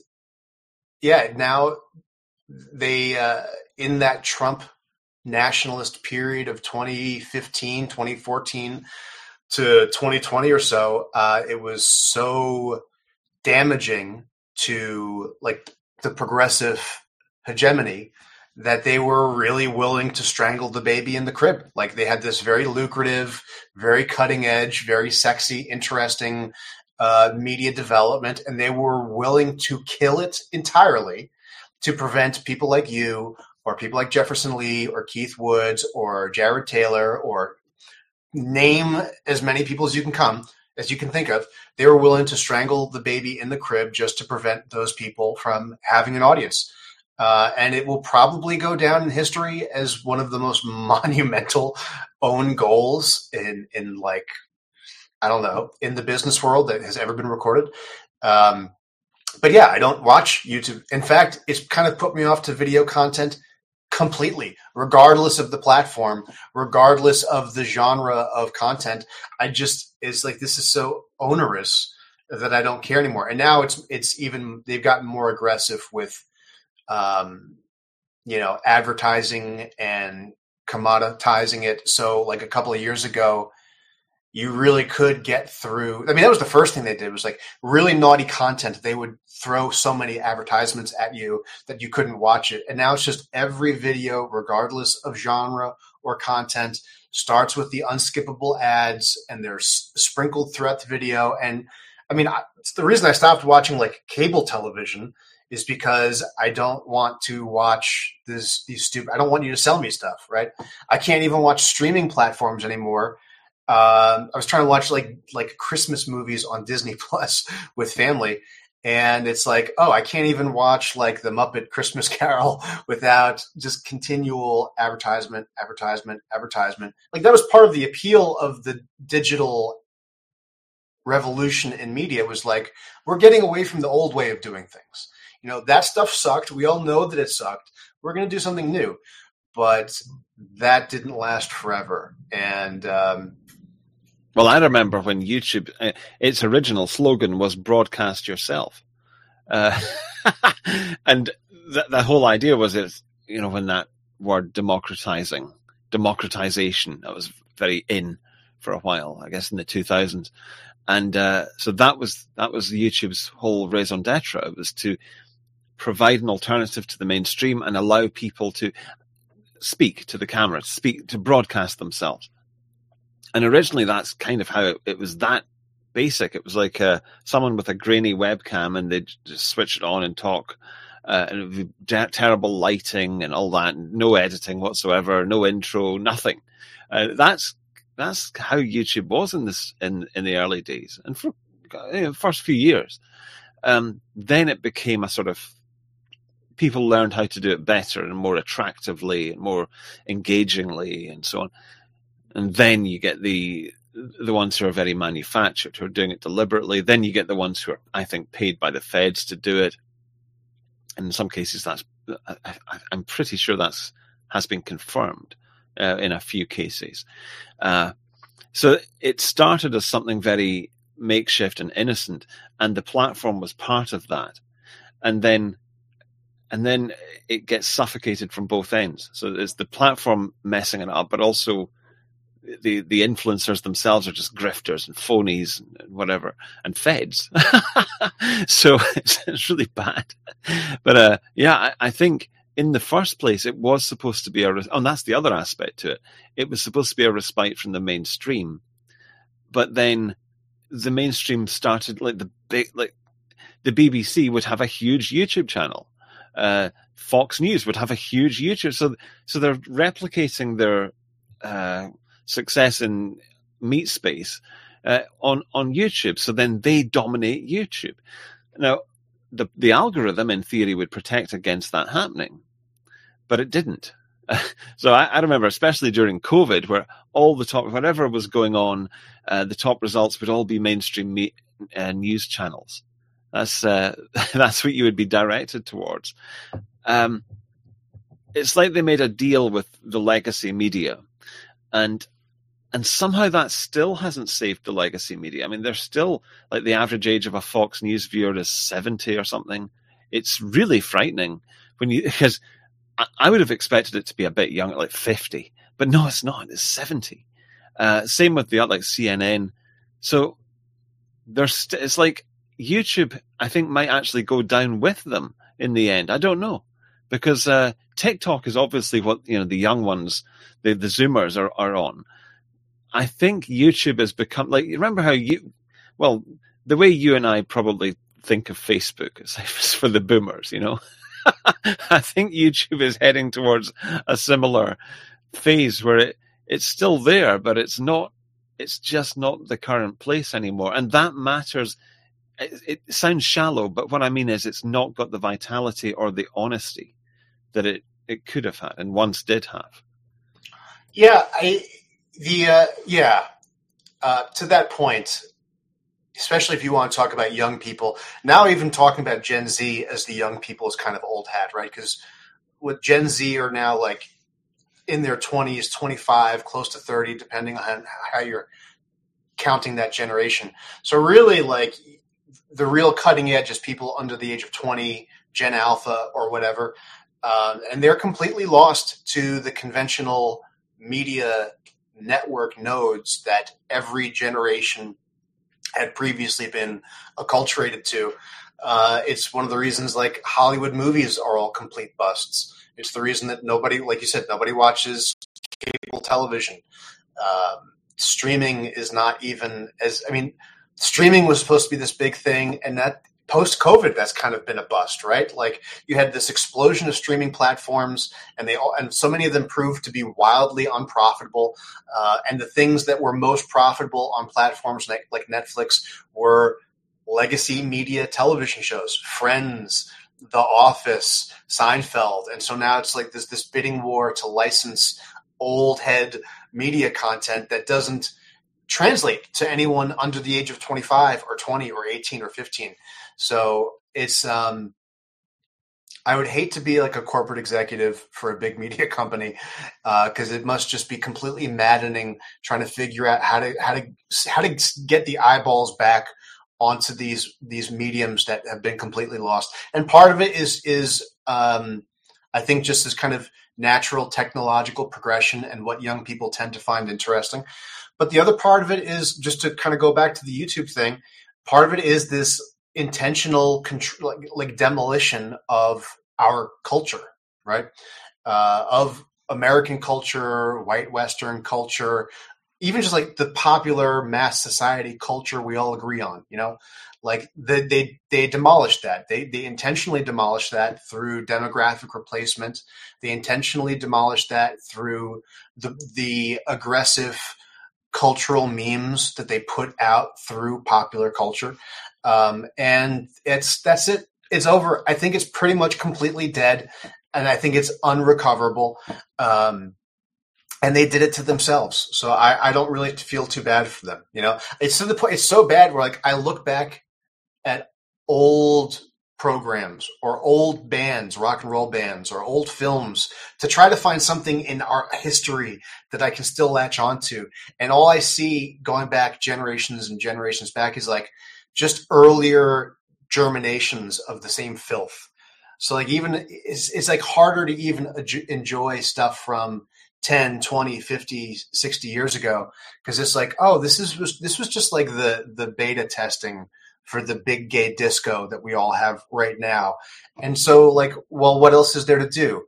[SPEAKER 3] yeah, now they, uh, in that Trump nationalist period of twenty fifteen, twenty fourteen to twenty twenty or so, uh, it was so damaging to like the progressive hegemony that they were really willing to strangle the baby in the crib. Like they had this very lucrative, very cutting edge, very sexy, interesting uh, media development, and they were willing to kill it entirely to prevent people like you or people like Jefferson Lee or Keith Woods or Jared Taylor or name as many people as you can come, as you can think of. They were willing to strangle the baby in the crib just to prevent those people from having an audience. Uh, and it will probably go down in history as one of the most monumental own goals in, in like, I don't know, in the business world that has ever been recorded. Um, but yeah, I don't watch YouTube. In fact, it's kind of put me off to video content completely, regardless of the platform, regardless of the genre of content. I just, it's like, this is so onerous that I don't care anymore. And now it's, it's even, they've gotten more aggressive with, um, you know, advertising and commoditizing it. So like a couple of years ago, you really could get through. I mean, that was the first thing they did, was like really naughty content. They would throw so many advertisements at you that you couldn't watch it. And now it's just every video, regardless of genre or content, starts with the unskippable ads, and they're s- sprinkled throughout the video. And I mean, I, it's the reason I stopped watching like cable television is because I don't want to watch this these stupid. I don't want you to sell me stuff, right? I can't even watch streaming platforms anymore. Um, I was trying to watch like like Christmas movies on Disney Plus with family, and it's like, oh, I can't even watch like the Muppet Christmas Carol without just continual advertisement, advertisement, advertisement. Like that was part of the appeal of the digital revolution in media, was like, we're getting away from the old way of doing things. You know, that stuff sucked. We all know that it sucked. We're going to do something new. But that didn't last forever. And um,
[SPEAKER 2] well, I remember when YouTube, uh, its original slogan was broadcast yourself. Uh, and the, the whole idea was, it, you know, when that word democratizing, democratization, that was very in for a while, I guess in the two thousands. And uh, so that was that was YouTube's whole raison d'etre. It was to provide an alternative to the mainstream and allow people to speak to the camera, speak to broadcast themselves. And originally, that's kind of how it, it was that basic. It was like uh, someone with a grainy webcam, and they'd just switch it on and talk. Uh, and it would be de- terrible lighting and all that, and no editing whatsoever, no intro, nothing. Uh, that's that's how YouTube was in this in, in the early days, and for you know, the first few years. Um, then it became a sort of, people learned how to do it better and more attractively and more engagingly and so on. And then you get the the ones who are very manufactured, who are doing it deliberately. Then you get the ones who are, I think, paid by the feds to do it. And in some cases, that's I, I, I'm pretty sure that's has been confirmed uh, in a few cases. Uh, so it started as something very makeshift and innocent, and the platform was part of that. And then and then it gets suffocated from both ends. So it's the platform messing it up, but also the the influencers themselves are just grifters and phonies and whatever, and feds. So it's, it's really bad. But uh, yeah, I, I think in the first place it was supposed to be a. Oh, and that's the other aspect to it. It was supposed to be a respite from the mainstream, but then the mainstream started, like the big, like the B B C would have a huge YouTube channel. Uh, Fox News would have a huge YouTube. So so they're replicating their uh, success in meat space uh, on on YouTube. So then they dominate YouTube. Now, the the algorithm in theory would protect against that happening, but it didn't. So I, I remember, especially during COVID, where all the top, whatever was going on, uh, the top results would all be mainstream me, uh, news channels. That's uh, that's what you would be directed towards. Um, it's like they made a deal with the legacy media, and and somehow that still hasn't saved the legacy media. I mean, they're still, like, the average age of a Fox News viewer is seventy or something. It's really frightening when you, because I, I would have expected it to be a bit younger, like fifty, but no, it's not. It's seventy. Uh, same with the like C N N. So there's st- it's like YouTube, I think, might actually go down with them in the end. I don't know, because uh, TikTok is obviously what, you know, the young ones, the, the Zoomers are, are on. I think YouTube has become, like, you remember how you, well, the way you and I probably think of Facebook is for the boomers, you know. I think YouTube is heading towards a similar phase where it, it's still there, but it's not, it's just not the current place anymore. And that matters. It, it sounds shallow, but what I mean is it's not got the vitality or the honesty that it, it could have had and once did have.
[SPEAKER 3] Yeah, I, the uh, yeah, uh, to that point, especially if you want to talk about young people, now even talking about Gen Z as the young people is kind of old hat, right? Because with Gen Z are now like in their twenties, twenty-five, close to thirty, depending on how you're counting that generation. So really, like, the real cutting edge is people under the age of twenty, Gen Alpha or whatever. Um, and they're completely lost to the conventional media network nodes that every generation had previously been acculturated to. Uh, it's one of the reasons, like, Hollywood movies are all complete busts. It's the reason that nobody, like you said, nobody watches cable television. Um, streaming is not even as, I mean, streaming was supposed to be this big thing, and that post-COVID, that's kind of been a bust, right? Like you had this explosion of streaming platforms, and they all, and so many of them proved to be wildly unprofitable. Uh, and the things that were most profitable on platforms like, like Netflix were legacy media television shows, Friends, The Office, Seinfeld. And so now it's like this this bidding war to license old head media content that doesn't translate to anyone under the age of twenty-five or twenty or eighteen or fifteen. So it's, um, I would hate to be like a corporate executive for a big media company, because uh, it must just be completely maddening trying to figure out how to how to how to get the eyeballs back onto these these mediums that have been completely lost. And part of it is is um, I think just this kind of natural technological progression and what young people tend to find interesting. But the other part of it is, just to kind of go back to the YouTube thing, part of it is this intentional control, like, like demolition of our culture, right? Uh, of American culture, white Western culture, even just like the popular mass society culture we all agree on, you know, like they they, they demolished that. They they intentionally demolished that through demographic replacement. They intentionally demolished that through the the aggressive cultural memes that they put out through popular culture. Um, and it's, that's it. It's over. I think it's pretty much completely dead, and I think it's unrecoverable. Um, and they did it to themselves. So I, I don't really feel too bad for them. You know, it's to the point, it's so bad where like I look back at old programs or old bands, rock and roll bands, or old films to try to find something in our history that I can still latch onto. And all I see going back generations and generations back is like just earlier germinations of the same filth. So like even it's, it's like harder to even enjoy stuff from ten, twenty, fifty, sixty years ago, because it's like, oh, this is was this was just like the the beta testing for the big gay disco that we all have right now. And so like, well, what else is there to do?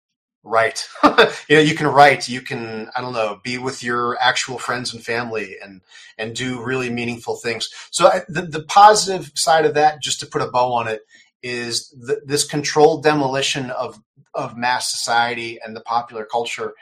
[SPEAKER 3] Write. You know, you can write, you can, I don't know, be with your actual friends and family and, and do really meaningful things. So I, the, the positive side of that, just to put a bow on it, is the, this controlled demolition of, of mass society and the popular culture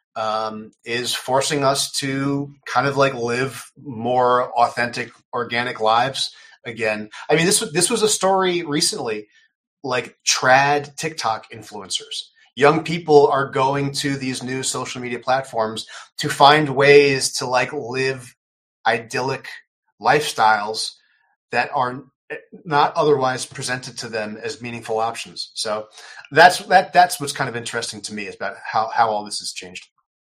[SPEAKER 3] um, is forcing us to kind of like live more authentic, organic lives again. I mean, this this was a story recently, like trad TikTok influencers. Young people are going to these new social media platforms to find ways to like live idyllic lifestyles that are not otherwise presented to them as meaningful options. So that's that that's what's kind of interesting to me, is about how, how all this has changed.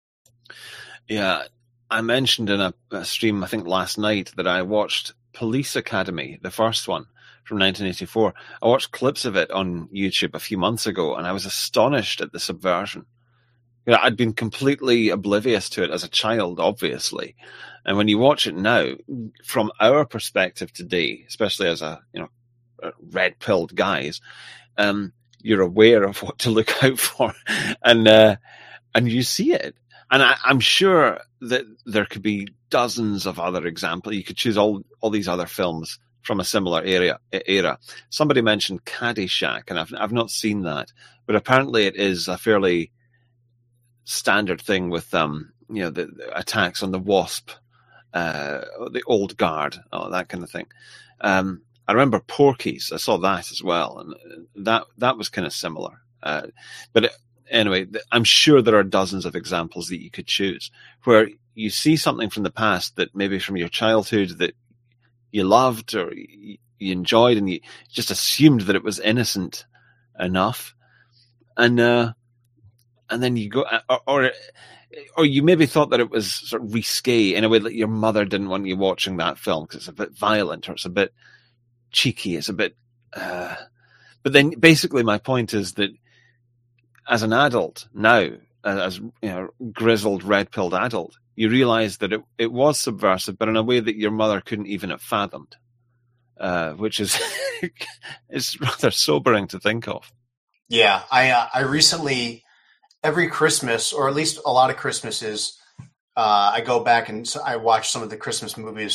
[SPEAKER 2] Yeah, I mentioned in a, a stream, I think last night, that I watched Police Academy, the first one from nineteen eighty-four. I watched clips of it on YouTube a few months ago, and I was astonished at the subversion. You know, I'd been completely oblivious to it as a child, obviously. And when you watch it now, from our perspective today, especially as a, you know, red-pilled guys, um, you're aware of what to look out for, and uh, and you see it. And I, I'm sure that there could be dozens of other examples. You could choose all all these other films from a similar area era. Somebody mentioned Caddyshack, and I've I've not seen that, but apparently it is a fairly standard thing with um you know the, the attacks on the WASP, uh, the old guard, oh, that kind of thing. Um, I remember Porky's. I saw that as well, and that that was kind of similar. Uh, but it, anyway, I'm sure there are dozens of examples that you could choose where you see something from the past that maybe from your childhood that you loved or you enjoyed, and you just assumed that it was innocent enough, and uh, and then you go, or, or or you maybe thought that it was sort of risque in a way that your mother didn't want you watching that film because it's a bit violent or it's a bit cheeky, it's a bit. Uh, but then, basically, my point is that as an adult now, as you know, grizzled red-pilled adult, you realize that it, it was subversive, but in a way that your mother couldn't even have fathomed, uh, which is is rather sobering to think of.
[SPEAKER 3] Yeah, I uh, I recently, every Christmas, or at least a lot of Christmases, uh, I go back and I watch some of the Christmas movies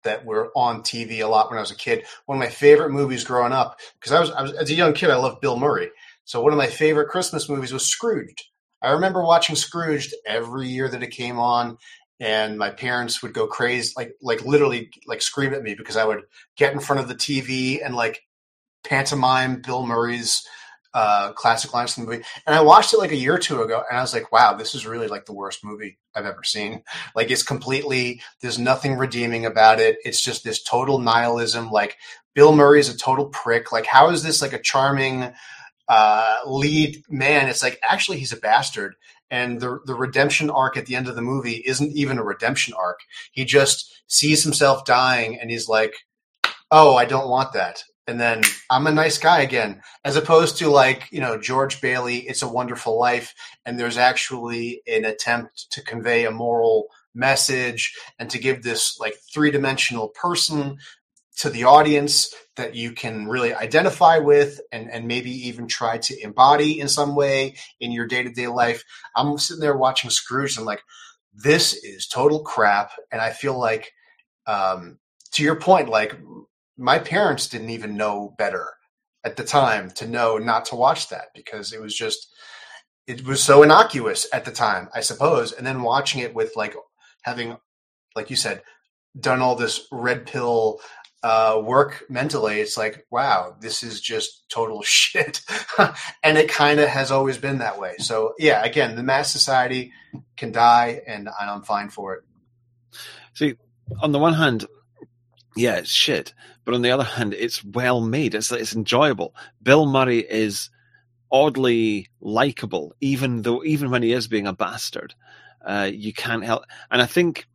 [SPEAKER 3] that were on T V a lot when I was a kid. One of my favorite movies growing up, because I was, I was as a young kid, I loved Bill Murray. So one of my favorite Christmas movies was Scrooged. I remember watching Scrooged every year that it came on, and my parents would go crazy, like like literally like scream at me because I would get in front of the T V and like pantomime Bill Murray's uh, classic lines from the movie. And I watched it like a year or two ago, and I was like, wow, this is really like the worst movie I've ever seen. Like, it's completely, there's nothing redeeming about it. It's just this total nihilism. Like, Bill Murray is a total prick. Like, how is this like a charming uh, lead man? It's like, actually, he's a bastard. And the the redemption arc at the end of the movie isn't even a redemption arc. He just sees himself dying, and he's like, oh, I don't want that. And then I'm a nice guy again, as opposed to like, you know, George Bailey, It's a Wonderful Life. And there's actually an attempt to convey a moral message and to give this like three dimensional person to the audience that you can really identify with and, and maybe even try to embody in some way in your day-to-day life. I'm sitting there watching Scrooge and I'm like, this is total crap. And I feel like, um, to your point, like, my parents didn't even know better at the time to know not to watch that because it was just, it was so innocuous at the time, I suppose. And then watching it with like having, like you said, done all this red pill uh, work mentally, it's like, wow, this is just total shit. And it kind of has always been that way. So yeah, again, the mass society can die and I'm fine for it.
[SPEAKER 2] See, on the one hand, yeah, it's shit. But on the other hand, it's well made. It's it's enjoyable. Bill Murray is oddly likable, even though even when he is being a bastard, uh, you can't help. And I think,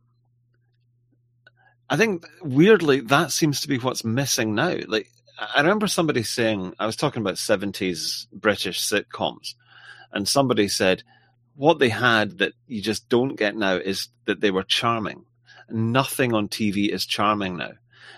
[SPEAKER 2] I think weirdly that seems to be what's missing now. Like I remember somebody saying, I was talking about seventies British sitcoms, and somebody said what they had that you just don't get now is that they were charming. Nothing on T V is charming now.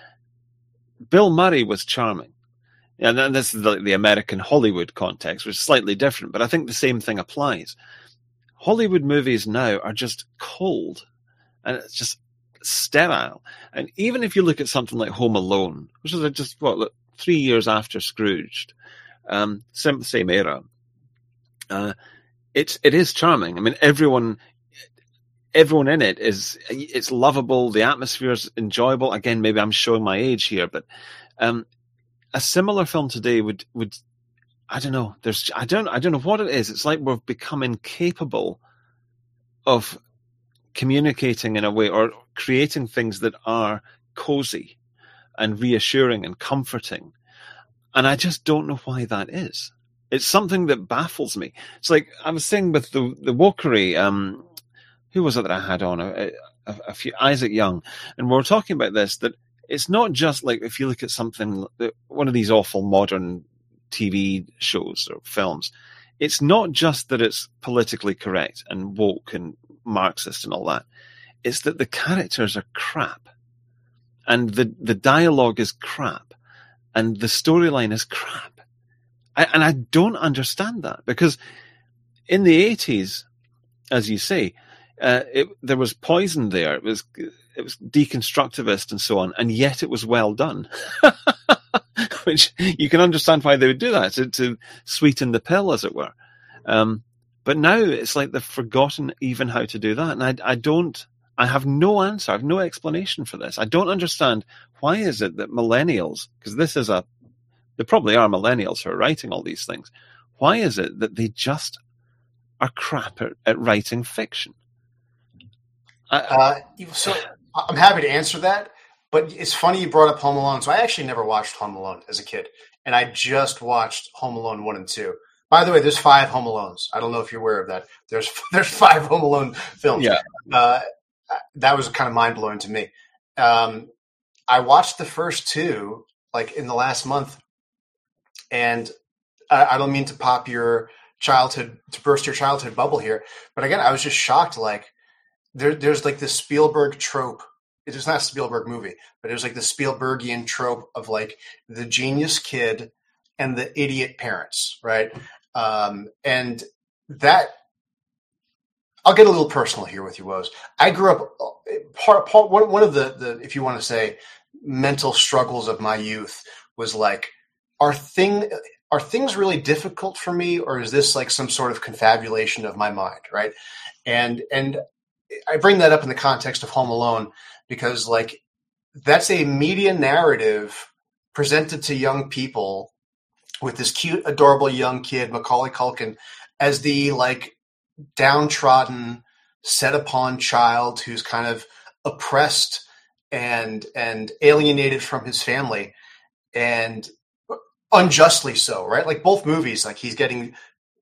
[SPEAKER 2] Bill Murray was charming. And yeah, this is the, the American Hollywood context, which is slightly different, but I think the same thing applies. Hollywood movies now are just cold and it's just sterile. And even if you look at something like Home Alone, which is just, what, look, three years after Scrooged, um, same, same era, uh, it's, it is charming. I mean, everyone... Everyone in it is, it's lovable. The atmosphere is enjoyable. Again, maybe I'm showing my age here, but um, a similar film today would, would, I don't know. There's, I don't, I don't know what it is. It's like we've become incapable of communicating in a way or creating things that are cozy and reassuring and comforting. And I just don't know why that is. It's something that baffles me. It's like I was saying with the, the wokery, um, who was it that I had on? A, a, a few, Isaac Young. And we were talking about this, that it's not just like if you look at something, one of these awful modern T V shows or films, it's not just that it's politically correct and woke and Marxist and all that. It's that the characters are crap. And the, the dialogue is crap. And the storyline is crap. I, and I don't understand that because in the eighties, as you say, Uh, it, there was poison there. It was it was deconstructivist and so on, and yet it was well done. Which you can understand why they would do that to, to sweeten the pill, as it were. Um, but now it's like they've forgotten even how to do that, and I, I don't. I have no answer. I have no explanation for this. I don't understand why is it that millennials, because this is a, there probably are millennials who are writing all these things. Why is it that they just are crap at, at writing fiction?
[SPEAKER 3] Uh, so I'm happy to answer that, but it's funny you brought up Home Alone. So I actually never watched Home Alone as a kid, and I just watched Home Alone one and two. By the way, there's five Home Alones. I don't know if you're aware of that. There's there's five Home Alone films.
[SPEAKER 2] Yeah,
[SPEAKER 3] uh, that was kind of mind blowing to me. Um, I watched the first two like in the last month, and I, I don't mean to pop your childhood to burst your childhood bubble here, but again, I was just shocked. Like. There, there's like this Spielberg trope. It's not a Spielberg movie, but it was like the Spielbergian trope of like the genius kid and the idiot parents, right? Um, and that I'll get a little personal here with you, Woz. I grew up part, part one, one of the, the, if you want to say, mental struggles of my youth was like, are thing, are things really difficult for me, or is this like some sort of confabulation of my mind, right? And and I bring that up in the context of Home Alone because like that's a media narrative presented to young people with this cute, adorable young kid, Macaulay Culkin, as the like downtrodden, set upon child who's kind of oppressed and and alienated from his family, and unjustly so, right? Like both movies, like he's getting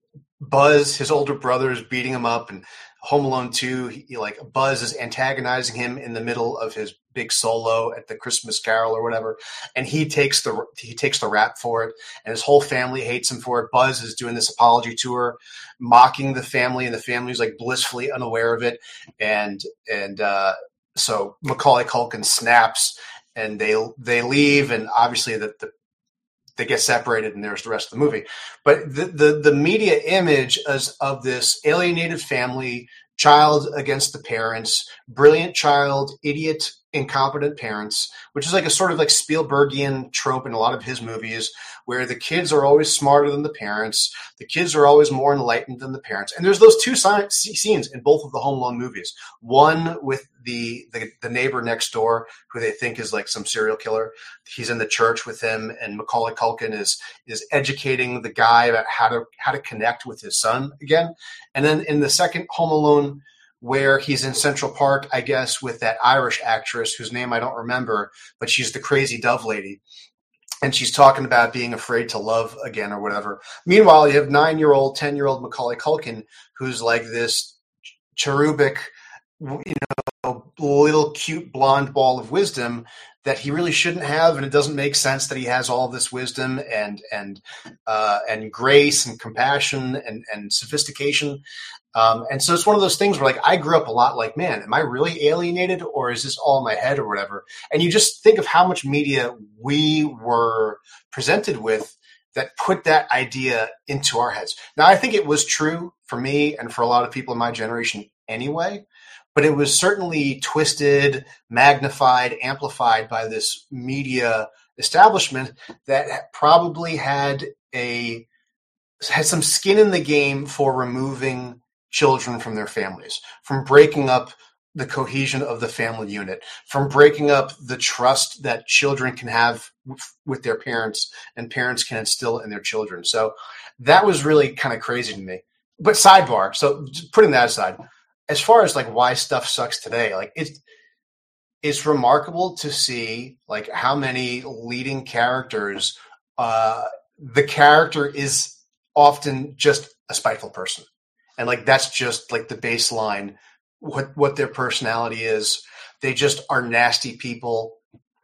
[SPEAKER 3] Buzz, his older brother, is beating him up, and Home Alone two, he, like Buzz is antagonizing him in the middle of his big solo at the Christmas Carol or whatever, and he takes the he takes the rap for it, and his whole family hates him for it. Buzz is doing this apology tour, mocking the family, and the family's like blissfully unaware of it, and and uh, so Macaulay Culkin snaps, and they they leave, and obviously the, the they get separated, and there's the rest of the movie. But the the, the media image as, of this alienated family, child against the parents, brilliant child, idiot, incompetent parents, which is like a sort of like Spielbergian trope in a lot of his movies, where the kids are always smarter than the parents, the kids are always more enlightened than the parents. And there's those two scenes in both of the Home Alone movies. One with the, the the neighbor next door, who they think is like some serial killer. He's in the church with him, and Macaulay Culkin is is educating the guy about how to how to connect with his son again. And then in the second Home Alone, where he's in Central Park, I guess, with that Irish actress whose name I don't remember, but she's the crazy dove lady. And she's talking about being afraid to love again or whatever. Meanwhile, you have nine-year-old, ten-year-old Macaulay Culkin, who's like this cherubic, you know, little cute blonde ball of wisdom that he really shouldn't have, and it doesn't make sense that he has all this wisdom and and uh, and grace and compassion and and sophistication. Um, and so it's one of those things where, like, I grew up a lot like, man, am I really alienated, or is this all in my head or whatever? And you just think of how much media we were presented with that put that idea into our heads. Now, I think it was true for me and for a lot of people in my generation anyway, but it was certainly twisted, magnified, amplified by this media establishment that probably had a had some skin in the game for removing children from their families, from breaking up the cohesion of the family unit, from breaking up the trust that children can have with, with their parents and parents can instill in their children. So that was really kind of crazy to me. But sidebar, so putting that aside, as far as like why stuff sucks today, like it's it's remarkable to see like how many leading characters, uh, the character is often just a spiteful person. And like that's just like the baseline, what what their personality is. They just are nasty people,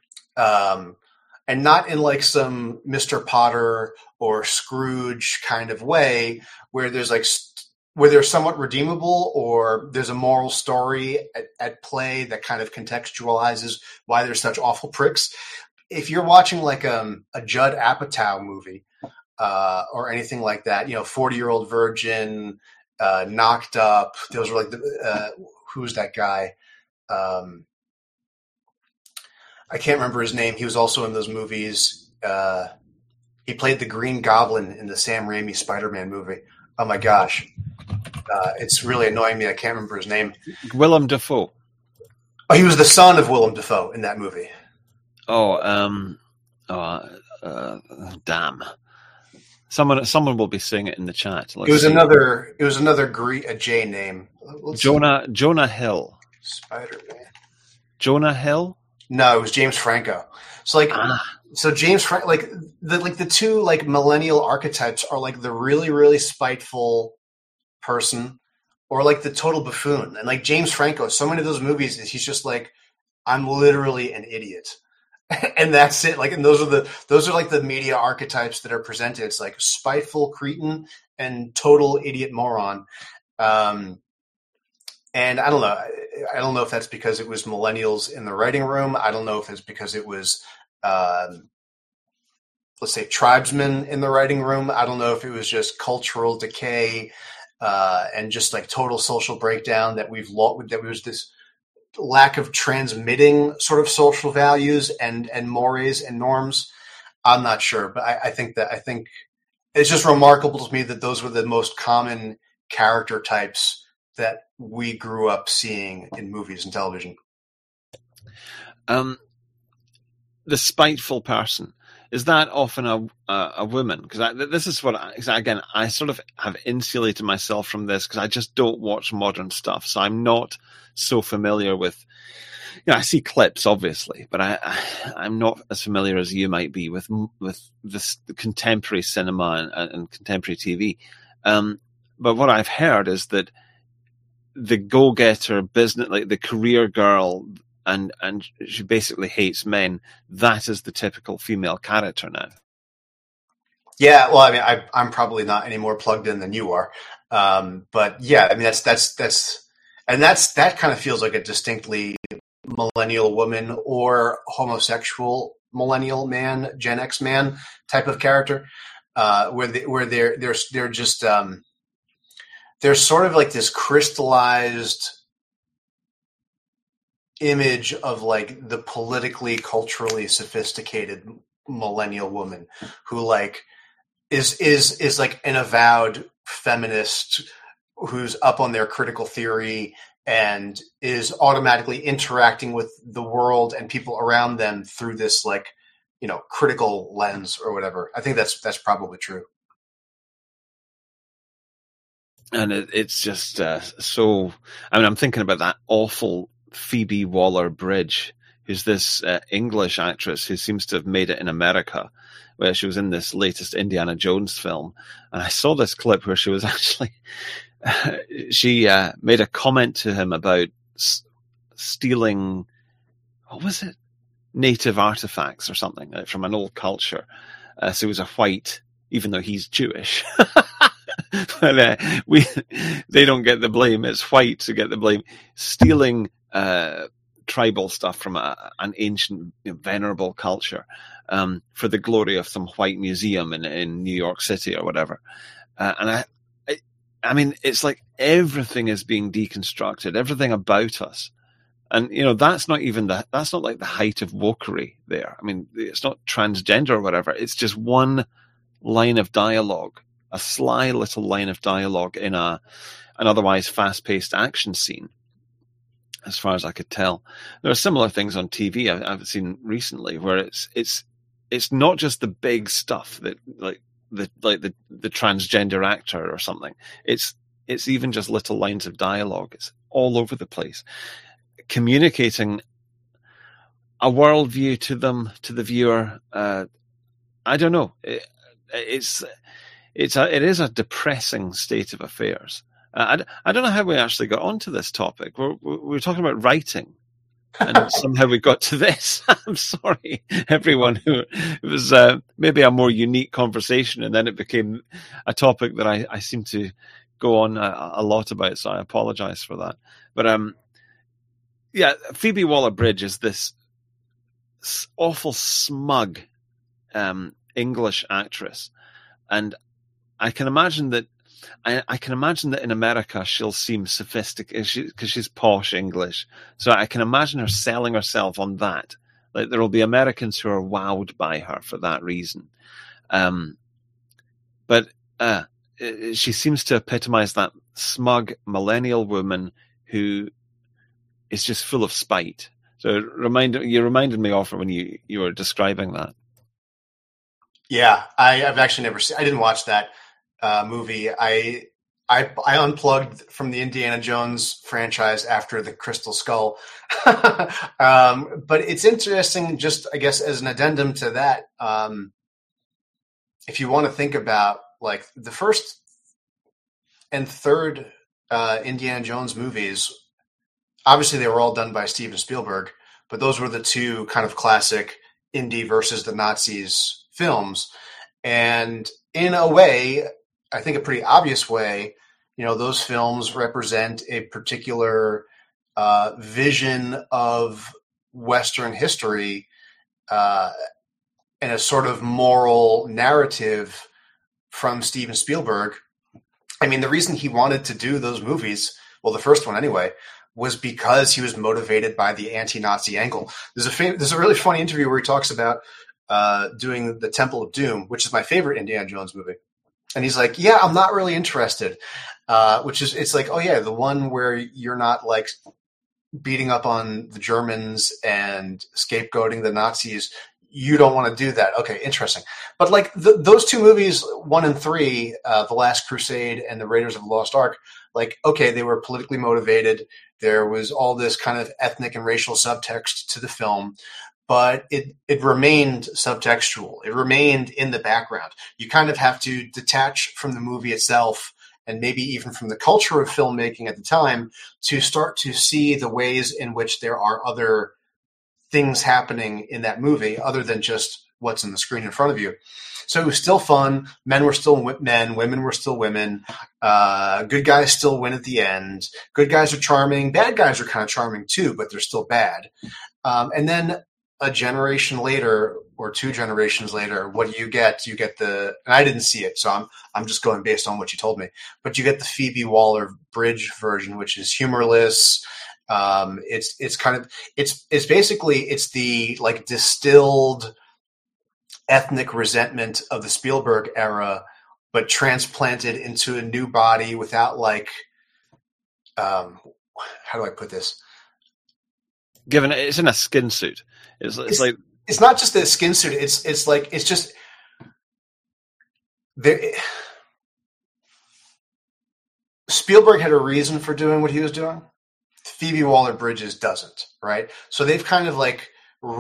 [SPEAKER 3] um, and not in like some Mister Potter or Scrooge kind of way where there's like where they're somewhat redeemable or there's a moral story at, at play that kind of contextualizes why they're such awful pricks. If you're watching like um, a Judd Apatow movie uh, or anything like that, you know, forty-year-old virgin. Uh, Knocked Up. Those were like the uh, who's that guy? Um, I can't remember his name. He was also in those movies. Uh, he played the Green Goblin in the Sam Raimi Spider-Man movie. Oh my gosh, uh, it's really annoying me. I can't remember his name.
[SPEAKER 2] Willem Dafoe.
[SPEAKER 3] Oh, he was the son of Willem Dafoe in that movie.
[SPEAKER 2] Oh, um, oh, uh, damn. Someone, someone will be saying it in the chat. Let's
[SPEAKER 3] it was
[SPEAKER 2] see.
[SPEAKER 3] another. It was another Gre- a J name. Let's
[SPEAKER 2] Jonah see. Jonah Hill.
[SPEAKER 3] Spider-Man.
[SPEAKER 2] Jonah Hill.
[SPEAKER 3] No, it was James Franco. So like,
[SPEAKER 2] ah.
[SPEAKER 3] so James Franco, like the like the two like millennial archetypes are like the really really spiteful person, or like the total buffoon. And like James Franco, so many of those movies, he's just like, I'm literally an idiot. And that's it. Like, and those are the those are like the media archetypes that are presented. It's like spiteful cretin and total idiot moron. Um, and I don't know. I don't know if that's because it was millennials in the writing room. I don't know if it's because it was, um, let's say, tribesmen in the writing room. I don't know if it was just cultural decay. uh, and just like total social breakdown that we've lost. That was this lack of transmitting sort of social values and and mores and norms. I'm not sure, but I, I think that I think it's just remarkable to me that those were the most common character types that we grew up seeing in movies and television.
[SPEAKER 2] Um, the spiteful person, is that often a a, a woman? Because this is what I, again I sort of have insulated myself from this because I just don't watch modern stuff, so I'm not so familiar with. You know, I see clips, obviously, but I, I I'm not as familiar as you might be with with this contemporary cinema and, and contemporary T V. Um, but what I've heard is that the go-getter business, like the career girl. And and she basically hates men. That is the typical female character now.
[SPEAKER 3] Yeah, well, I mean, I, I'm probably not any more plugged in than you are, um, but yeah, I mean, that's that's that's, and that's that kind of feels like a distinctly millennial woman or homosexual millennial man, Gen X man type of character, uh, where they, where they're they're they're just um, they're sort of like this crystallized image of like the politically, culturally sophisticated millennial woman who like is is is like an avowed feminist who's up on their critical theory and is automatically interacting with the world and people around them through this like, you know, critical lens or whatever. I think that's that's probably true.
[SPEAKER 2] And it, it's just uh, so. I mean, I'm thinking about that awful Phoebe Waller-Bridge, who's this uh, English actress who seems to have made it in America, where she was in this latest Indiana Jones film. And I saw this clip where she was actually, uh, she uh, made a comment to him about s- stealing, what was it? Native artifacts or something like, from an old culture. Uh, so he was a white, even though he's Jewish. But uh, we, they don't get the blame. It's whites who get the blame. Stealing uh, tribal stuff from a, an ancient, you know, venerable culture um, for the glory of some white museum in, in New York City or whatever. Uh, and I, I, I mean, it's like everything is being deconstructed, everything about us. And, you know, that's not even the, that's not like the height of wokery there. I mean, it's not transgender or whatever. It's just one line of dialogue, a sly little line of dialogue in a, an otherwise fast-paced action scene, as far as I could tell. There are similar things on T V I, I've seen recently where it's, it's, it's not just the big stuff that like the, like the, the transgender actor or something. It's, it's even just little lines of dialogue. It's all over the place, communicating a worldview to them, to the viewer. Uh, I don't know. It, it's, it's a, it is a depressing state of affairs. Uh, I, I don't know how we actually got onto this topic. We're, we're talking about writing, and somehow we got to this. I'm sorry, everyone. Who it was uh, maybe a more unique conversation, and then it became a topic that I, I seem to go on a, a lot about. So I apologize for that. But um, yeah, Phoebe Waller-Bridge is this awful smug um, English actress, and I can imagine that. I, I can imagine that in America she'll seem sophisticated because she, she's posh English. So I can imagine her selling herself on that. Like there will be Americans who are wowed by her for that reason. Um, but uh, she seems to epitomize that smug millennial woman who is just full of spite. So remind, you reminded me of her when you, you were describing that.
[SPEAKER 3] Yeah, I, I've actually never seen. I didn't watch that uh, movie. I, I I unplugged from the Indiana Jones franchise after the Crystal Skull. um, but it's interesting, just I guess as an addendum to that, um, if you want to think about like the first and third uh, Indiana Jones movies, obviously they were all done by Steven Spielberg, but those were the two kind of classic Indy versus the Nazis films. And in a way, I think a pretty obvious way, you know, those films represent a particular uh, vision of Western history uh, and a sort of moral narrative from Steven Spielberg I mean, the reason he wanted to do those movies, well, the first one anyway, was because he was motivated by the anti-Nazi angle. There's a fam- there's a really funny interview where he talks about uh, doing the Temple of Doom, which is my favorite Indiana Jones movie. And he's like, yeah, I'm not really interested, uh, which is, it's like, oh yeah, the one where you're not like beating up on the Germans and scapegoating the Nazis. You don't want to do that. Okay, interesting. But like the, those two movies, one and three, uh, The Last Crusade and The Raiders of the Lost Ark, like, okay, they were politically motivated. There was all this kind of ethnic and racial subtext to the film, but it, it remained subtextual. It remained in the background. You kind of have to detach from the movie itself and maybe even from the culture of filmmaking at the time to start to see the ways in which there are other things happening in that movie other than just what's in the screen in front of you. So it was still fun. Men were still men. Women were still women. Uh, good guys still win at the end. Good guys are charming. Bad guys are kind of charming too, but they're still bad. Um, and then a generation later or two generations later, what do you get? You get the, and I didn't see it, so I'm I'm just going based on what you told me, but you get the Phoebe Waller-Bridge version, which is humorless. Um, it's it's kind of it's it's basically it's the like distilled ethnic resentment of the Spielberg era, but transplanted into a new body without like um, how do I put this?
[SPEAKER 2] Given it's in a skin suit, it's, it's, it's like
[SPEAKER 3] it's not just a skin suit. It's it's like it's just there. Spielberg had a reason for doing what he was doing. Phoebe Waller-Bridges doesn't, right? So they've kind of like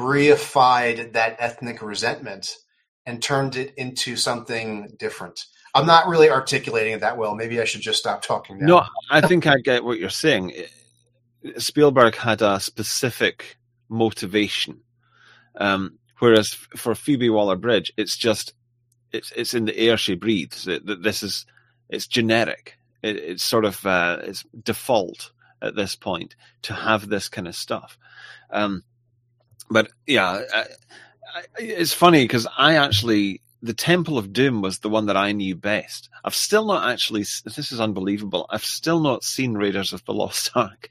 [SPEAKER 3] reified that ethnic resentment and turned it into something different. I'm not really articulating it that well. Maybe I should just stop talking now.
[SPEAKER 2] No, I think I get what you're saying. Spielberg had a specific motivation, um, whereas for Phoebe Waller-Bridge, it's just it's it's in the air she breathes. It, this is it's generic. It, it's sort of uh, it's default at this point to have this kind of stuff. Um, but yeah, I, I, it's funny because I actually, the Temple of Doom was the one that I knew best. I've still not actually, this is unbelievable. I've still not seen Raiders of the Lost Ark.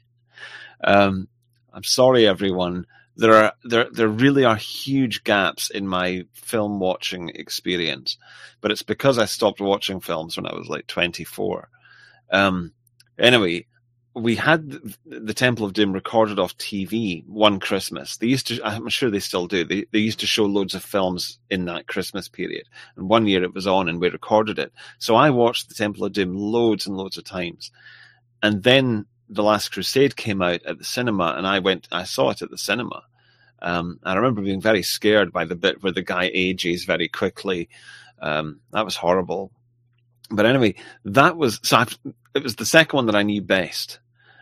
[SPEAKER 2] Um, I'm sorry, everyone. There are, there, there really are huge gaps in my film watching experience, but it's because I stopped watching films when I was like twenty-four. Um, anyway, we had the Temple of Doom recorded off T V one Christmas. They used to, I'm sure they still do. They they used to show loads of films in that Christmas period. And one year it was on and we recorded it. So I watched the Temple of Doom loads and loads of times. And then The Last Crusade came out at the cinema and I went, I saw it at the cinema. Um, I remember being very scared by the bit where the guy ages very quickly. Um, that was horrible. But anyway, that was, so I've, it was the second one that I knew best.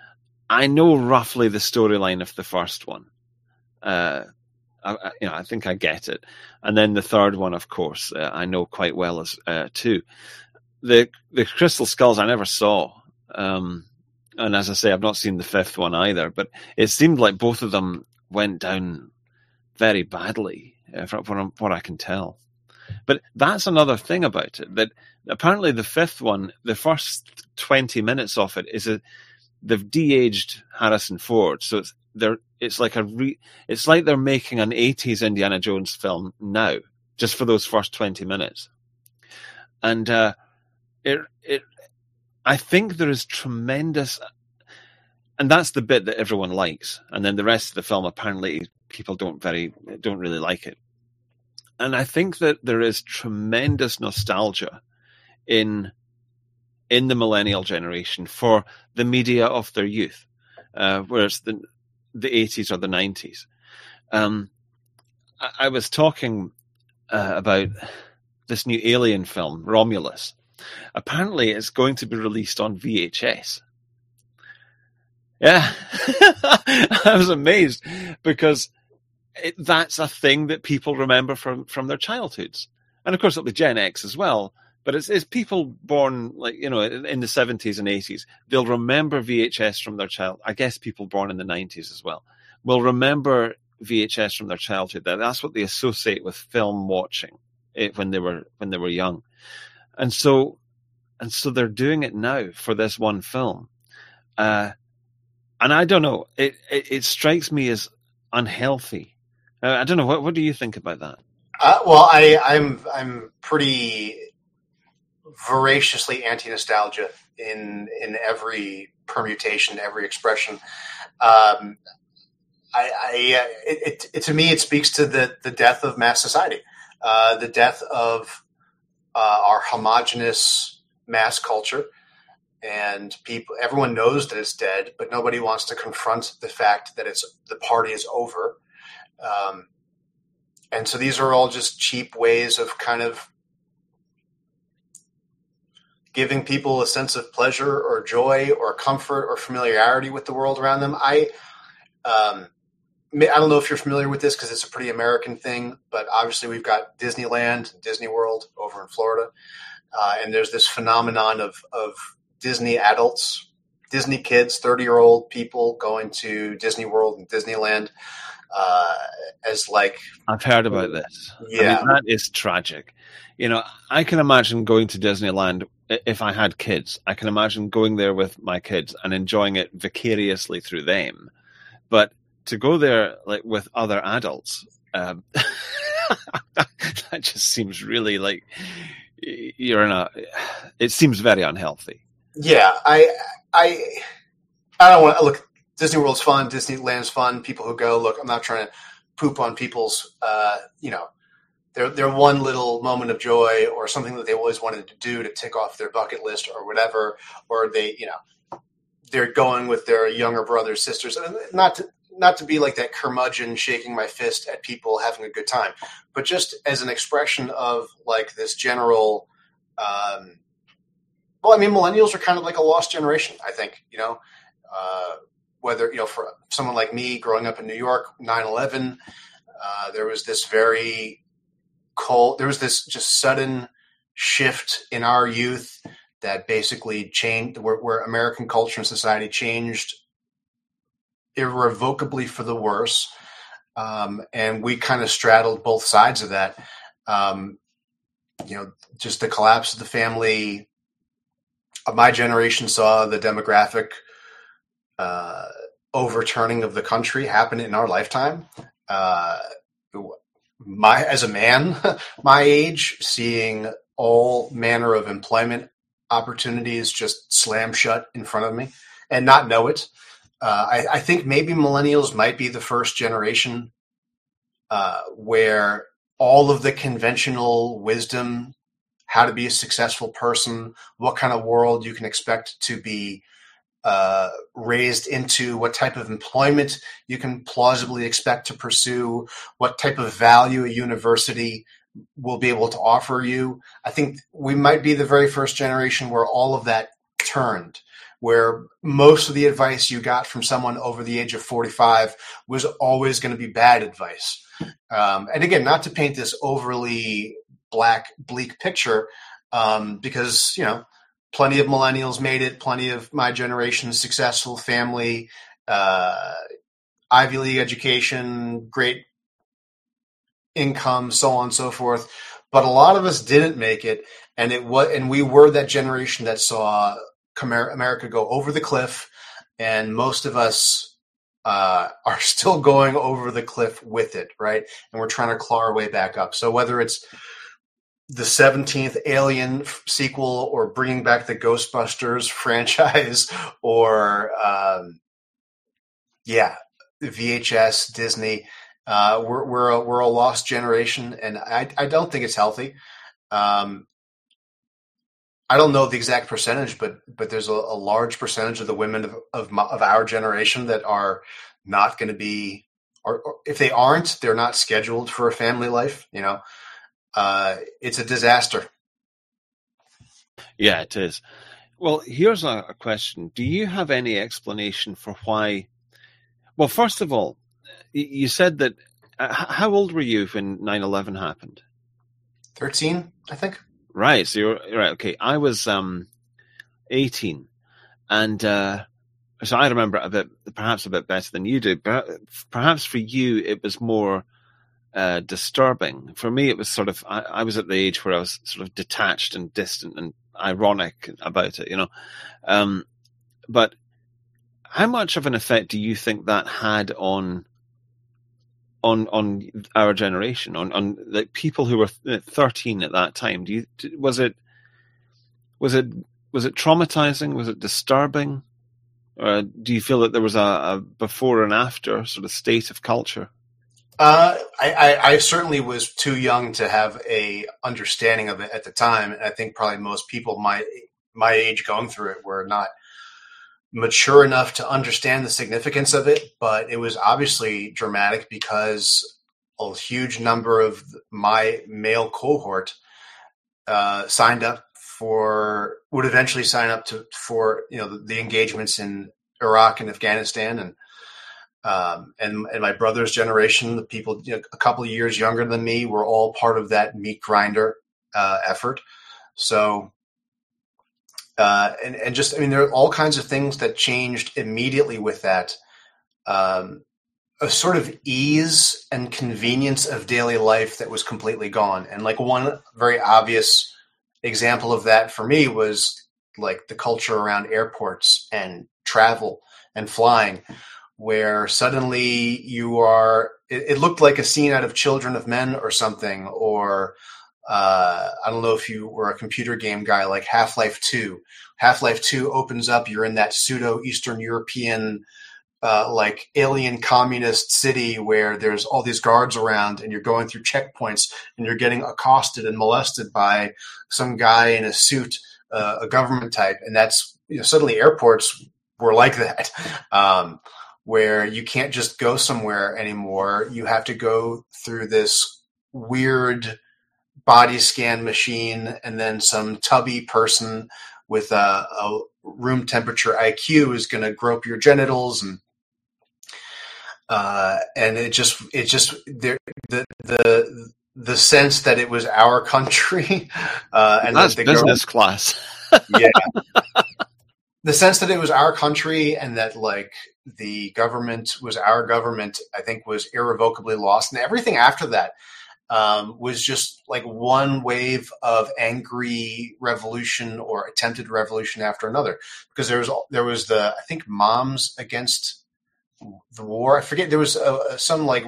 [SPEAKER 2] I know roughly the storyline of the first one. Uh, I, you know, I think I get it. And then the third one, of course, uh, I know quite well as uh, too. The the Crystal Skulls I never saw, um, and as I say, I've not seen the fifth one either. But it seemed like both of them went down very badly, uh, from, from what I can tell. But that's another thing about it, that apparently the fifth one, the first twenty minutes of it is a they've de-aged Harrison Ford, so it's they're it's like a re, it's like they're making an eighties Indiana Jones film now, just for those first twenty minutes. And uh, it it I think there is tremendous, and that's the bit that everyone likes, and then the rest of the film apparently people don't very don't really like it. And I think that there is tremendous nostalgia in in the millennial generation for the media of their youth, uh, whereas the the eighties or the nineties. Um, I, I was talking uh, about this new Alien film, Romulus. Apparently, it's going to be released on V H S. Yeah, I was amazed because it, that's a thing that people remember from, from their childhoods. And of course, it'll be Gen X as well. But it's, it's people born, like, you know, in the seventies and eighties. They'll remember V H S from their child. I guess people born in the nineties as well will remember V H S from their childhood. That's what they associate with film watching when they were when they were young. And so and so they're doing it now for this one film. Uh, and I don't know, it, it, it strikes me as unhealthy. Uh, I don't know, what, what do you think about that?
[SPEAKER 3] Uh, well, I, I'm I'm pretty voraciously anti-nostalgia in in every permutation, every expression. Um, I, I it, it, it to me it speaks to the the death of mass society, uh, the death of uh, our homogenous mass culture, and people. Everyone knows that it's dead, but nobody wants to confront the fact that it's the party is over. Um, and so these are all just cheap ways of kind of giving people a sense of pleasure or joy or comfort or familiarity with the world around them. I, um, I don't know if you're familiar with this because it's a pretty American thing, but obviously we've got Disneyland, Disney World over in Florida. Uh, and there's this phenomenon of, of Disney adults, Disney kids, thirty-year-old people going to Disney World and Disneyland uh, as like...
[SPEAKER 2] I've heard about this.
[SPEAKER 3] Yeah.
[SPEAKER 2] I mean, that is tragic. You know, I can imagine going to Disneyland if I had kids. I can imagine going there with my kids and enjoying it vicariously through them. But to go there like with other adults, um, that just seems really like you're in a. It seems very unhealthy.
[SPEAKER 3] Yeah, I, I, I don't want to look. Disney World's fun. Disneyland's fun. People who go, look, I'm not trying to poop on people's, uh, you know, their their one little moment of joy or something that they always wanted to do to tick off their bucket list or whatever, or they, you know, they're going with their younger brothers, sisters, and not to not to be like that curmudgeon shaking my fist at people having a good time, but just as an expression of like this general. Um, well, I mean, millennials are kind of like a lost generation. I think, you know. Uh, Whether, you know, for someone like me growing up in New York, nine eleven, uh, there was this very cold, there was this just sudden shift in our youth that basically changed, where, where American culture and society changed irrevocably for the worse. Um, and we kind of straddled both sides of that. Um, you know, just the collapse of the family. My generation saw the demographic Uh, overturning of the country happen in our lifetime. Uh, my, as a man, my age, seeing all manner of employment opportunities just slam shut in front of me and not know it. Uh, I, I think maybe millennials might be the first generation uh, where all of the conventional wisdom, how to be a successful person, what kind of world you can expect to be Uh, raised into, what type of employment you can plausibly expect to pursue, what type of value a university will be able to offer you. I think we might be the very first generation where all of that turned, where most of the advice you got from someone over the age of forty-five was always going to be bad advice. Um, and again, not to paint this overly black, bleak picture, um, because, you know, plenty of millennials made it, plenty of my generation, successful family, uh, Ivy League education, great income, so on and so forth. But a lot of us didn't make it. And it was, and we were that generation that saw America go over the cliff. And most of us uh, are still going over the cliff with it, right? And we're trying to claw our way back up. So whether it's the seventeenth Alien sequel or bringing back the Ghostbusters franchise or, um, yeah, V H S, Disney, uh, we're, we're, a, we're a lost generation, and I, I don't think it's healthy. Um, I don't know the exact percentage, but, but there's a, a large percentage of the women of, of, my, of our generation that are not going to be, or, or if they aren't, they're not scheduled for a family life, you know. Uh, it's a disaster.
[SPEAKER 2] Yeah, it is. Well, here's a, a question. Do you have any explanation for why? Well, first of all, you said that. Uh, how old were you when nine eleven happened?
[SPEAKER 3] thirteen, I think.
[SPEAKER 2] Right. So you're right. Okay. I was um, eighteen. And uh, so I remember it a bit, perhaps a bit better than you do. Perhaps for you, it was more Uh, disturbing. For me, it was sort of, I, I was at the age where I was sort of detached and distant, and ironic about it, you know. Um, but how much of an effect do you think that had on on on our generation, on on like people who were thirteen at that time? Do you was it was it was it traumatizing? Was it disturbing? Or do you feel that there was a, a before and after sort of state of culture?
[SPEAKER 3] Uh, I, I, I certainly was too young to have a understanding of it at the time. And I think probably most people my my age going through it were not mature enough to understand the significance of it. But it was obviously dramatic because a huge number of my male cohort uh, signed up for, would eventually sign up to for you know the, the engagements in Iraq and Afghanistan, and um, and and my brother's generation, the people you know, a couple of years younger than me, were all part of that meat grinder uh, effort. So, uh, and and just I mean, there are all kinds of things that changed immediately with that. Um, a sort of ease and convenience of daily life that was completely gone, and like one very obvious example of that for me was like the culture around airports and travel and flying, where suddenly you are, it, it looked like a scene out of Children of Men or something, or uh, I don't know if you were a computer game guy, like Half-Life two. Half-Life two opens up, you're in that pseudo Eastern European Uh, like alien communist city where there's all these guards around, and you're going through checkpoints and you're getting accosted and molested by some guy in a suit, uh, a government type. And that's, you know, suddenly airports were like that, um, where you can't just go somewhere anymore. You have to go through this weird body scan machine, and then some tubby person with a, a room temperature I Q is going to grope your genitals, and Uh, and it just, it just, there, the, the, the sense that it was our country, uh, and
[SPEAKER 2] that's
[SPEAKER 3] that the
[SPEAKER 2] business class.
[SPEAKER 3] yeah. The sense that it was our country and that like the government was our government, I think was irrevocably lost. And everything after that, um, was just like one wave of angry revolution or attempted revolution after another, because there was, there was the, I think Moms Against the War. I forget. There was a, some like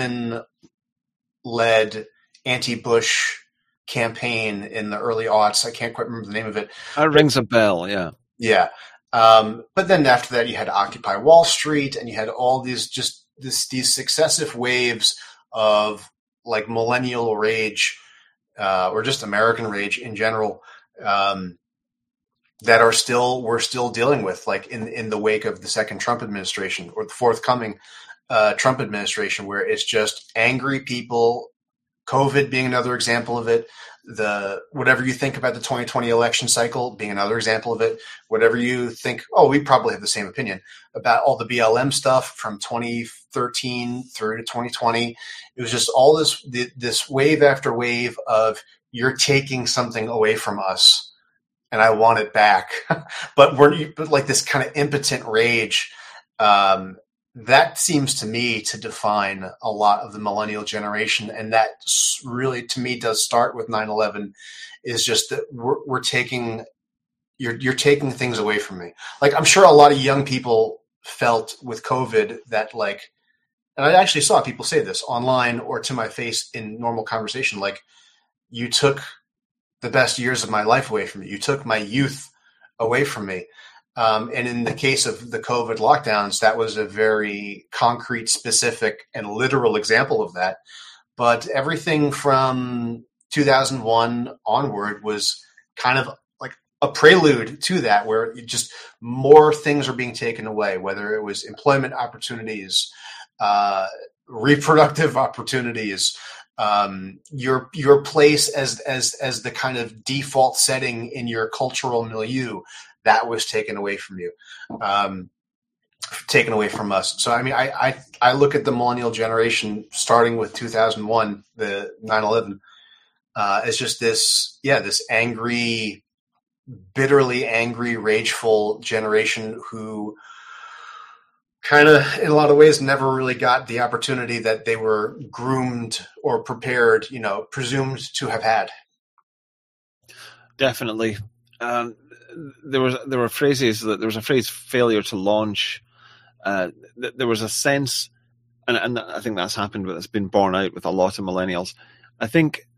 [SPEAKER 3] woman-led anti-Bush campaign in the early aughts. I can't quite remember the name of it.
[SPEAKER 2] That rings a bell. Yeah,
[SPEAKER 3] yeah. Um, but then after that, you had Occupy Wall Street, and you had all these just this these successive waves of like millennial rage, uh, or just American rage in general. Um, that are still, we're still dealing with, like in, in the wake of the second Trump administration or the forthcoming uh, Trump administration, where it's just angry people, COVID being another example of it. The, whatever you think about the twenty twenty election cycle being another example of it, whatever you think, oh, we probably have the same opinion about all the B L M stuff from twenty thirteen through to twenty twenty. It was just all this, this wave after wave of you're taking something away from us, and I want it back. but we're but like this kind of impotent rage. Um, that seems to me to define a lot of the millennial generation. And that really, to me, does start with nine eleven, is just that we're, we're taking, you're, you're taking things away from me. Like, I'm sure a lot of young people felt with COVID that like, and I actually saw people say this online or to my face in normal conversation, like, you took the best years of my life away from me. You took my youth away from me. Um, and in the case of the COVID lockdowns, that was a very concrete, specific, and literal example of that. But everything from two thousand one onward was kind of like a prelude to that, where just more things are being taken away, whether it was employment opportunities, uh, reproductive opportunities, Um, your your place as as as the kind of default setting in your cultural milieu, that was taken away from you, um, taken away from us. So I mean, I, I I look at the millennial generation starting with two thousand one, the nine eleven, uh, as just this yeah this angry, bitterly angry, rageful generation who kind of, in a lot of ways, never really got the opportunity that they were groomed or prepared, you know, presumed to have had.
[SPEAKER 2] Definitely. um, there was there were phrases that there was a phrase failure to launch. Uh, th- there was a sense, and, and I think that's happened. It's been borne out with a lot of millennials. I think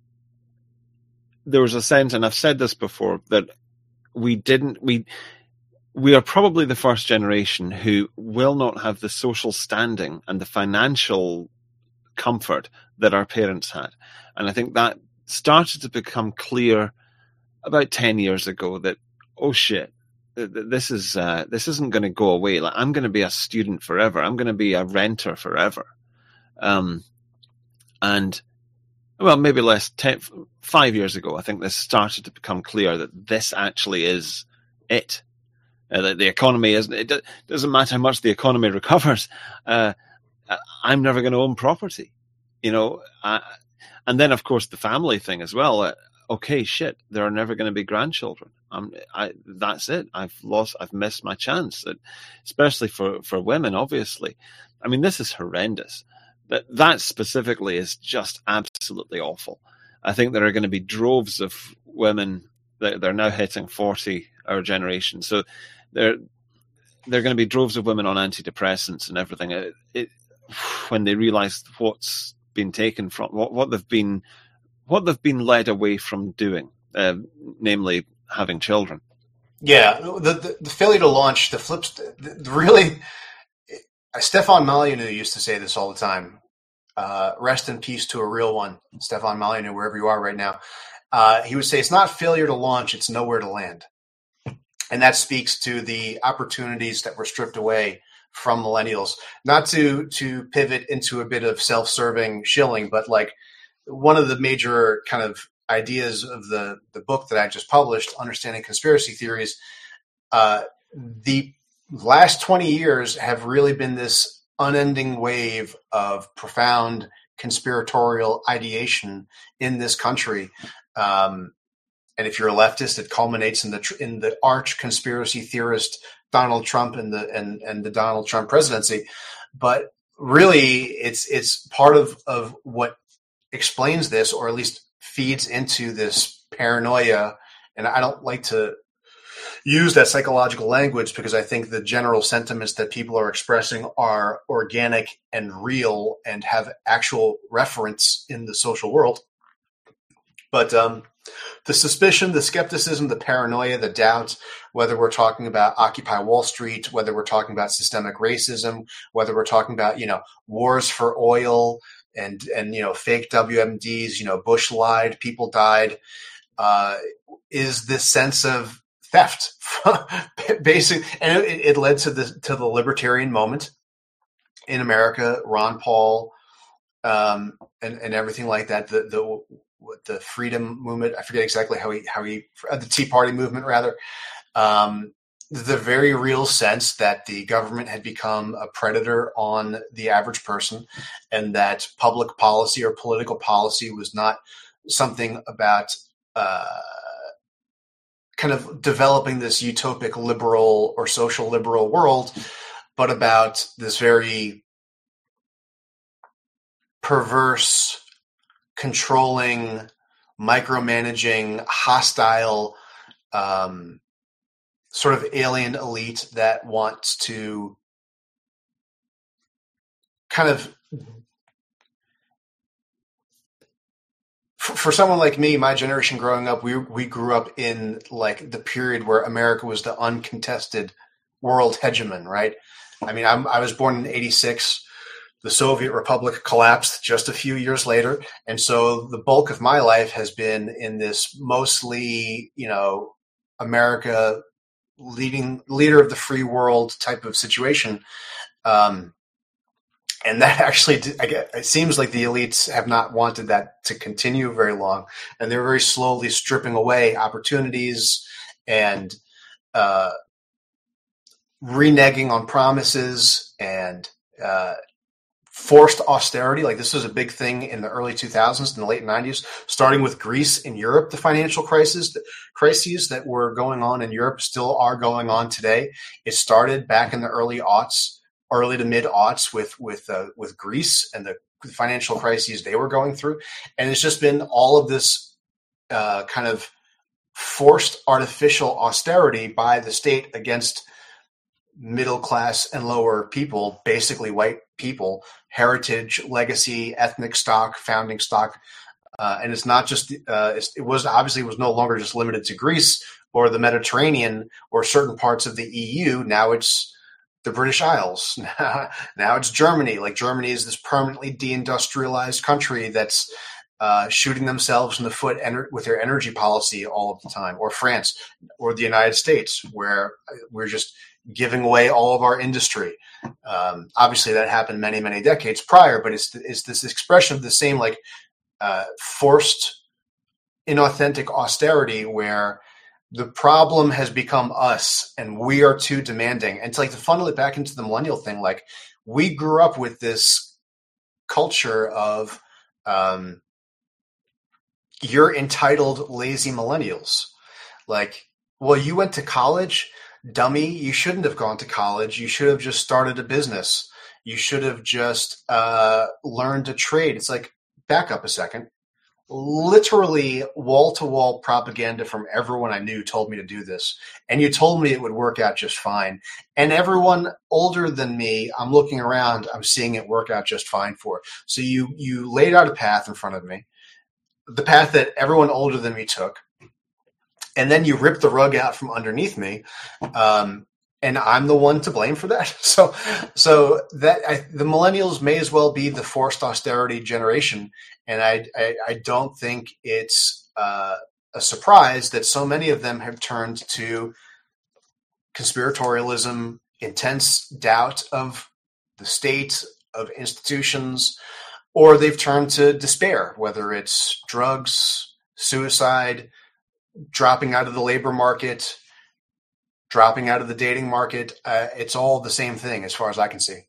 [SPEAKER 2] there was a sense, and I've said this before, that we didn't we we are probably the first generation who will not have the social standing and the financial comfort that our parents had, and I think that started to become clear about ten years ago that, oh shit, this is uh, this isn't going to go away. Like, I'm going to be a student forever. I'm going to be a renter forever. Um, and well, maybe less ten, five years ago, I think this started to become clear that this actually is it. Uh, that the economy isn't. It do, doesn't matter how much the economy recovers. Uh, I'm never going to own property, you know. Uh, and then, of course, the family thing as well. Uh, okay, shit, there are never going to be grandchildren. Um, I, that's it. I've lost, I've missed my chance, that, especially for, for women, obviously. I mean, this is horrendous. That, that specifically is just absolutely awful. I think there are going to be droves of women that they're now hitting forty, our generation. So there, there are going to be droves of women on antidepressants and everything. It, it, when they realize what's been taken from, what, what they've been, what they've been led away from doing, uh, namely having children.
[SPEAKER 3] Yeah, the, the the failure to launch, the flips, the, the really, Stefan Molyneux used to say this all the time. Uh, rest in peace to a real one, Stefan Molyneux, wherever you are right now. Uh, he would say, it's not failure to launch, it's nowhere to land. And that speaks to the opportunities that were stripped away from millennials. Not to to pivot into a bit of self-serving shilling, but like one of the major kind of ideas of the, the book that I just published, Understanding Conspiracy Theories, uh, the last twenty years have really been this unending wave of profound conspiratorial ideation in this country. Um, and if you're a leftist, it culminates in the in the arch conspiracy theorist Donald Trump and the and, and the Donald Trump presidency. But really, it's it's part of, of what explains this, or at least feeds into this paranoia. And I don't like to use that psychological language because I think the general sentiments that people are expressing are organic and real and have actual reference in the social world. But um, the suspicion, the skepticism, the paranoia, the doubt, whether we're talking about Occupy Wall Street, whether we're talking about systemic racism, whether we're talking about, you know, wars for oil and, and you know, fake W M Ds, you know, Bush lied, people died, uh, is this sense of theft, basically. And it, it led to the to the libertarian moment in America, Ron Paul, um, and, and everything like that, the the the freedom movement. I forget exactly how he, how he, uh, the Tea Party movement, rather. Um, the very real sense that the government had become a predator on the average person, and that public policy or political policy was not something about uh, kind of developing this utopic liberal or social liberal world, but about this very perverse, controlling, micromanaging, hostile, um, sort of alien elite that wants to kind of, for, for someone like me, my generation growing up, we we grew up in like the period where America was the uncontested world hegemon, right? I mean, I'm, I was born in eighty-six. The Soviet Republic collapsed just a few years later. And so the bulk of my life has been in this mostly, you know, America leading leader of the free world type of situation. Um, and that actually, I get, it seems like the elites have not wanted that to continue very long. And they're very slowly stripping away opportunities and uh, reneging on promises and uh forced austerity. Like this was a big thing in the early two thousands, in the late nineties, starting with Greece in Europe. The financial crisis, the crises that were going on in Europe still are going on today. It started back in the early aughts, early to mid aughts with with uh, with Greece and the financial crises they were going through. And it's just been all of this uh, kind of forced artificial austerity by the state against middle class and lower people, basically white people, heritage, legacy, ethnic stock, founding stock. Uh, and it's not just, uh, it's, it was obviously was no longer just limited to Greece or the Mediterranean or certain parts of the E U. Now it's the British Isles. Now it's Germany. Like Germany is this permanently deindustrialized country that's uh, shooting themselves in the foot ener- with their energy policy all of the time, or France or the United States, where we're just giving away all of our industry. Um, obviously that happened many, many decades prior, but it's, it's this expression of the same, like, uh, forced, inauthentic austerity where the problem has become us and we are too demanding. And to like to funnel it back into the millennial thing, like we grew up with this culture of, um, you're entitled lazy millennials. Like, well, you went to college, dummy. You shouldn't have gone to college. You should have just started a business. You should have just uh, learned a trade. It's like, back up a second. Literally wall-to-wall propaganda from everyone I knew told me to do this. And you told me it would work out just fine. And everyone older than me, I'm looking around, I'm seeing it work out just fine for. So you you laid out a path in front of me, the path that everyone older than me took. And then you ripped the rug out from underneath me. Um, and I'm the one to blame for that. So, so that I, the millennials may as well be the forced austerity generation. And I, I, I don't think it's uh, a surprise that so many of them have turned to conspiratorialism, intense doubt of the state, of institutions, or they've turned to despair, whether it's drugs, suicide, dropping out of the labor market, dropping out of the dating market. Uh, it's all the same thing as far as I can see.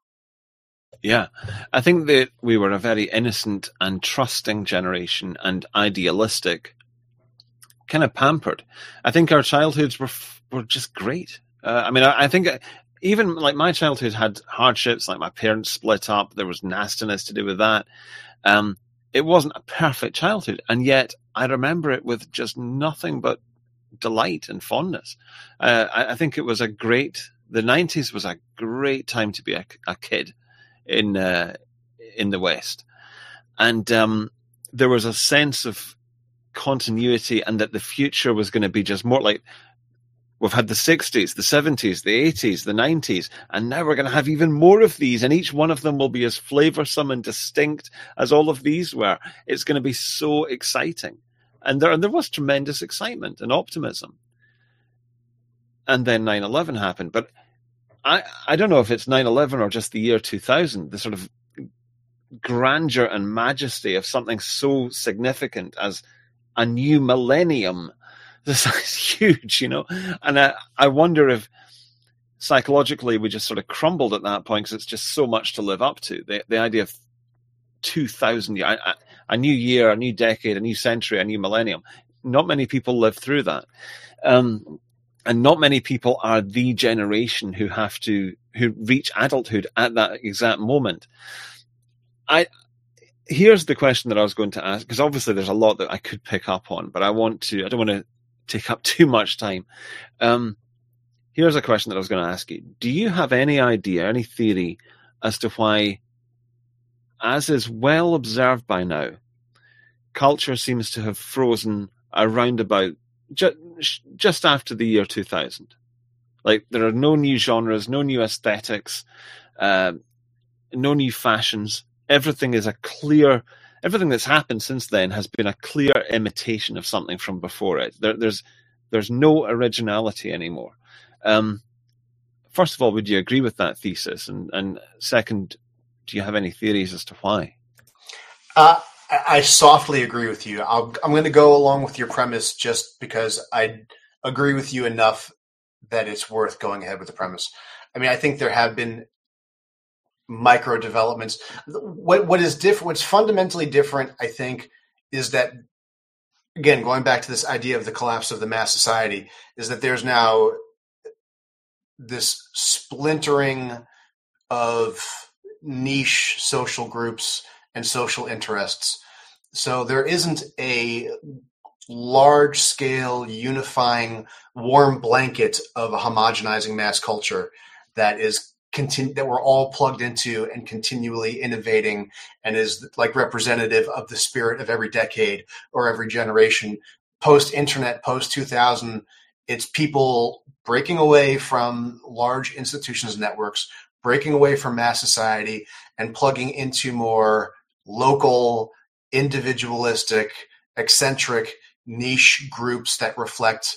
[SPEAKER 2] Yeah, I think that we were a very innocent and trusting generation and idealistic, kind of pampered. I think our childhoods were were just great. Uh, I mean, I, I think even like my childhood had hardships, like my parents split up. There was nastiness to do with that. Um, it wasn't a perfect childhood, and yet I remember it with just nothing but delight and fondness. Uh, I, I think it was a great, the nineties was a great time to be a, a kid in uh, in the West. And um, there was a sense of continuity and that the future was going to be just more like, we've had the sixties, the seventies, the eighties, the nineties, and now we're going to have even more of these, and each one of them will be as flavoursome and distinct as all of these were. It's going to be so exciting. And there, and there was tremendous excitement and optimism. And then nine eleven happened. But I, I don't know if it's nine eleven or just the year two thousand, the sort of grandeur and majesty of something so significant as a new millennium. This is huge, you know. And I, I wonder if psychologically we just sort of crumbled at that point because it's just so much to live up to. The, the idea of two thousand, a, a new year, a new decade, a new century, a new millennium. Not many people live through that. Um, and not many people are the generation who have to, who reach adulthood at that exact moment. I, here's the question that I was going to ask, because obviously there's a lot that I could pick up on, but I want to, I don't want to take up too much time. Um, here's a question that I was going to ask you. Do you have any idea, any theory as to why, as is well observed by now, culture seems to have frozen around about ju- just after the year two thousand? Like, there are no new genres, no new aesthetics, uh, no new fashions. Everything is a clear, everything that's happened since then has been a clear imitation of something from before it. There, there's there's no originality anymore. Um, first of all, would you agree with that thesis? And, and second, do you have any theories as to why?
[SPEAKER 3] Uh, I softly agree with you. I'll, I'm going to go along with your premise just because I agree with you enough that it's worth going ahead with the premise. I mean, I think there have been micro developments. What what is different? What's fundamentally different, I think, is that, again, going back to this idea of the collapse of the mass society, is that there's now this splintering of niche social groups and social interests. So there isn't a large-scale, unifying, warm blanket of a homogenizing mass culture that is continu- that we're all plugged into and continually innovating, and is like representative of the spirit of every decade or every generation. Post-internet, post two thousand, it's people breaking away from large institutions and networks, breaking away from mass society, and plugging into more local, individualistic, eccentric, niche groups that reflect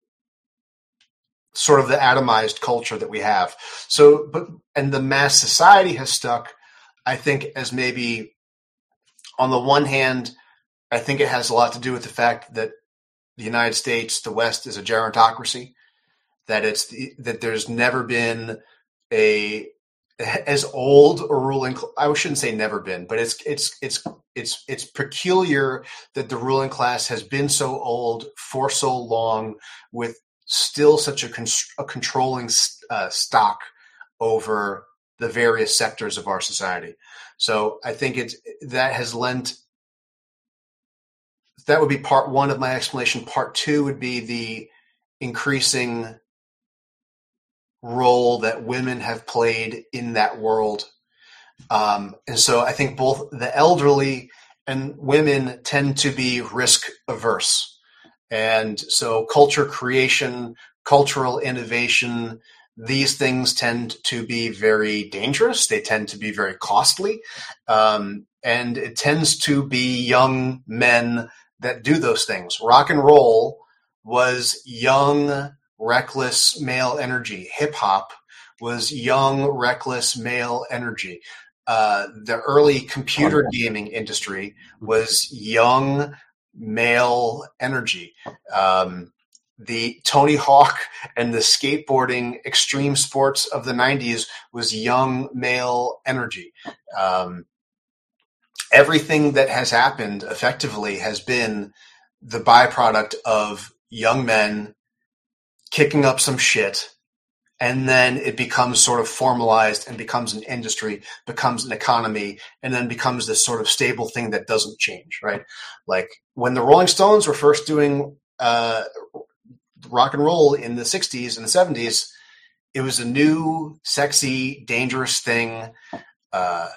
[SPEAKER 3] sort of the atomized culture that we have. So, but, and the mass society has stuck, I think, as maybe, on the one hand, I think it has a lot to do with the fact that the United States, the West, is a gerontocracy, that it's the, that there's never been a as old a ruling. I shouldn't say never been, but it's it's it's it's it's peculiar that the ruling class has been so old for so long, with still such a, con- a controlling uh, stock over the various sectors of our society. So I think it's that has lent. That would be part one of my explanation. Part two would be the increasing role that women have played in that world. Um, and so I think both the elderly and women tend to be risk averse. And so culture creation, cultural innovation, these things tend to be very dangerous. They tend to be very costly. Um, and it tends to be young men that do those things. Rock and roll was young, reckless male energy. Hip hop was young, reckless male energy. Uh, the early computer gaming industry was young male energy. Um, the Tony Hawk and the skateboarding extreme sports of the nineties was young male energy. Um, everything that has happened effectively has been the byproduct of young men kicking up some shit, and then it becomes sort of formalized and becomes an industry, becomes an economy, and then becomes this sort of stable thing that doesn't change, right? Like when the Rolling Stones were first doing uh, rock and roll in the sixties and the seventies, it was a new, sexy, dangerous thing. Uh,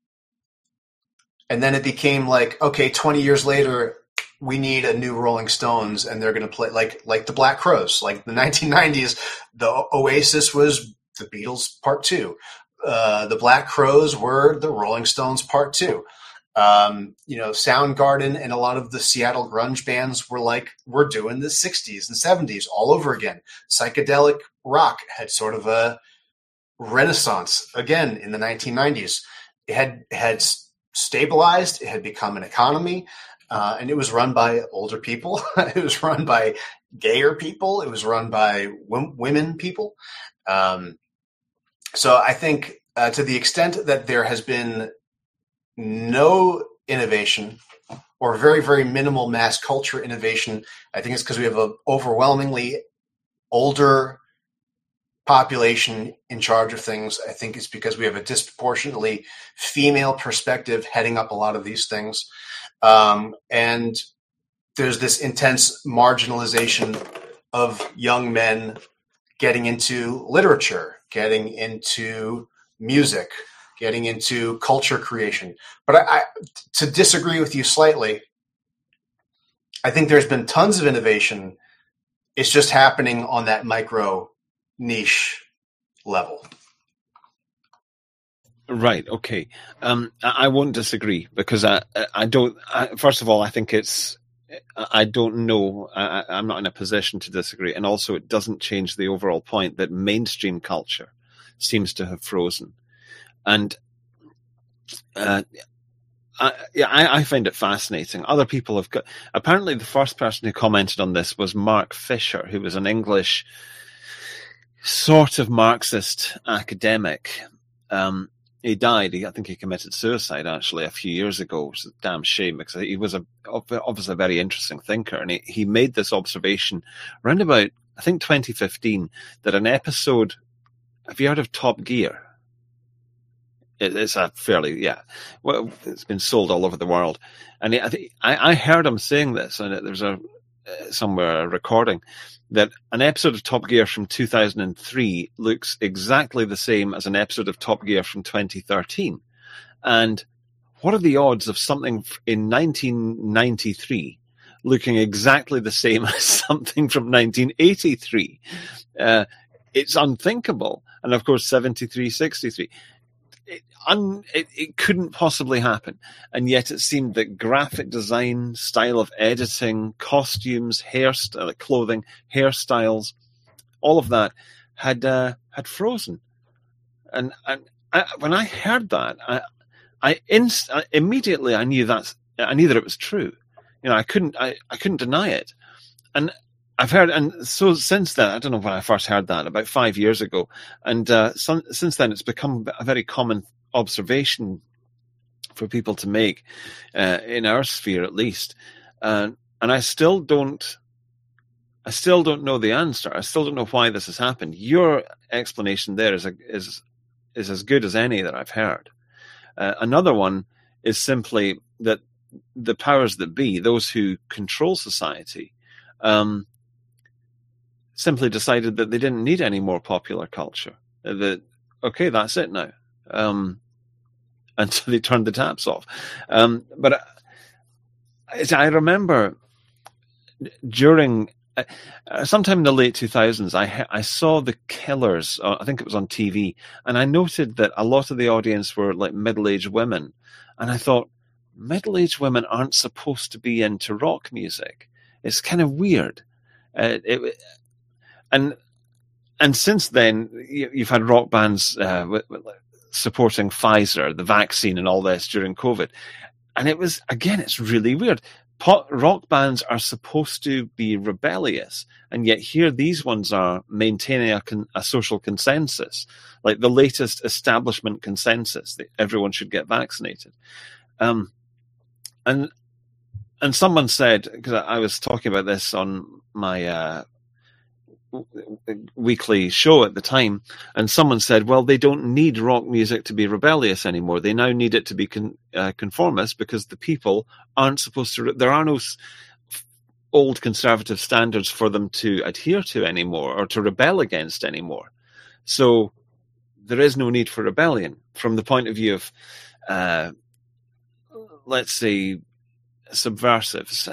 [SPEAKER 3] and then it became like, okay, twenty years later, we need a new Rolling Stones, and they're going to play like like the Black Crowes. Like the nineteen nineties, the Oasis was the Beatles Part Two. Uh, the Black Crowes were the Rolling Stones Part Two. Um, you know, Soundgarden and a lot of the Seattle grunge bands were like, we're doing the sixties and seventies all over again. Psychedelic rock had sort of a renaissance again in the nineteen nineties. It had had stabilized. It had become an economy. Uh, and it was run by older people. It was run by gayer people. It was run by w- women people. Um, so I think uh, to the extent that there has been no innovation or very, very minimal mass culture innovation, I think it's because we have an overwhelmingly older population in charge of things. I think it's because we have a disproportionately female perspective heading up a lot of these things. Um, and there's this intense marginalization of young men getting into literature, getting into music, getting into culture creation. But I, I, to disagree with you slightly, I think there's been tons of innovation. It's just happening on that micro niche level.
[SPEAKER 2] Right. Okay. Um, I, I won't disagree because I, I don't. I, first of all, I think it's. I don't know. I, I'm not in a position to disagree, and also it doesn't change the overall point that mainstream culture seems to have frozen, and uh, I, yeah, I, I find it fascinating. Other people have got. Apparently, the first person who commented on this was Mark Fisher, who was an English sort of Marxist academic. Um, He died. He, I think he committed suicide actually a few years ago. It's a damn shame because he was a obviously a very interesting thinker, and he, he made this observation around about I think twenty fifteen that an episode. Have you heard of Top Gear? It, it's a fairly yeah. Well, it's been sold all over the world, and he, I, I I heard him saying this, and there's a uh, somewhere a recording that an episode of Top Gear from two thousand three looks exactly the same as an episode of Top Gear from twenty thirteen. And what are the odds of something in nineteen ninety-three looking exactly the same as something from nineteen eighty-three? Uh, it's unthinkable. And of course, seventy-three, sixty-three. It, un, it, it couldn't possibly happen. And yet it seemed that graphic design, style of editing, costumes, hairstyle, clothing, hairstyles, all of that had uh, had frozen. And, and I, when I heard that, I, I, inst- I immediately I knew that I knew that it was true. You know, I couldn't I, I couldn't deny it. And I've heard, and so since then, I don't know when I first heard that, about five years ago, and uh, some, since then it's become a very common observation for people to make, uh, in our sphere at least. Uh, and I still don't, I still don't know the answer. I still don't know why this has happened. Your explanation there is a, is is as good as any that I've heard. Uh, another one is simply that the powers that be, those who control society, um, simply decided that they didn't need any more popular culture. That, okay, that's it now. Um, and so they turned the taps off. Um, but I, I remember during, uh, sometime in the late two thousands, I, I saw The Killers, uh, I think it was on T V, and I noted that a lot of the audience were like middle-aged women. And I thought, middle-aged women aren't supposed to be into rock music. It's kind of weird. Uh, it, and and since then, you, you've had rock bands uh, with, with, supporting Pfizer, the vaccine, and all this during COVID. And it was, again, it's really weird. Pop, rock bands are supposed to be rebellious, and yet here these ones are maintaining a, con, a social consensus, like the latest establishment consensus that everyone should get vaccinated. Um, and and someone said, because I was talking about this on my uh, weekly show at the time, and someone said, well, they don't need rock music to be rebellious anymore. They now need it to be con- uh, conformist because the people aren't supposed to, re- there are no s- old conservative standards for them to adhere to anymore or to rebel against anymore. So there is no need for rebellion from the point of view of, uh, let's say, subversives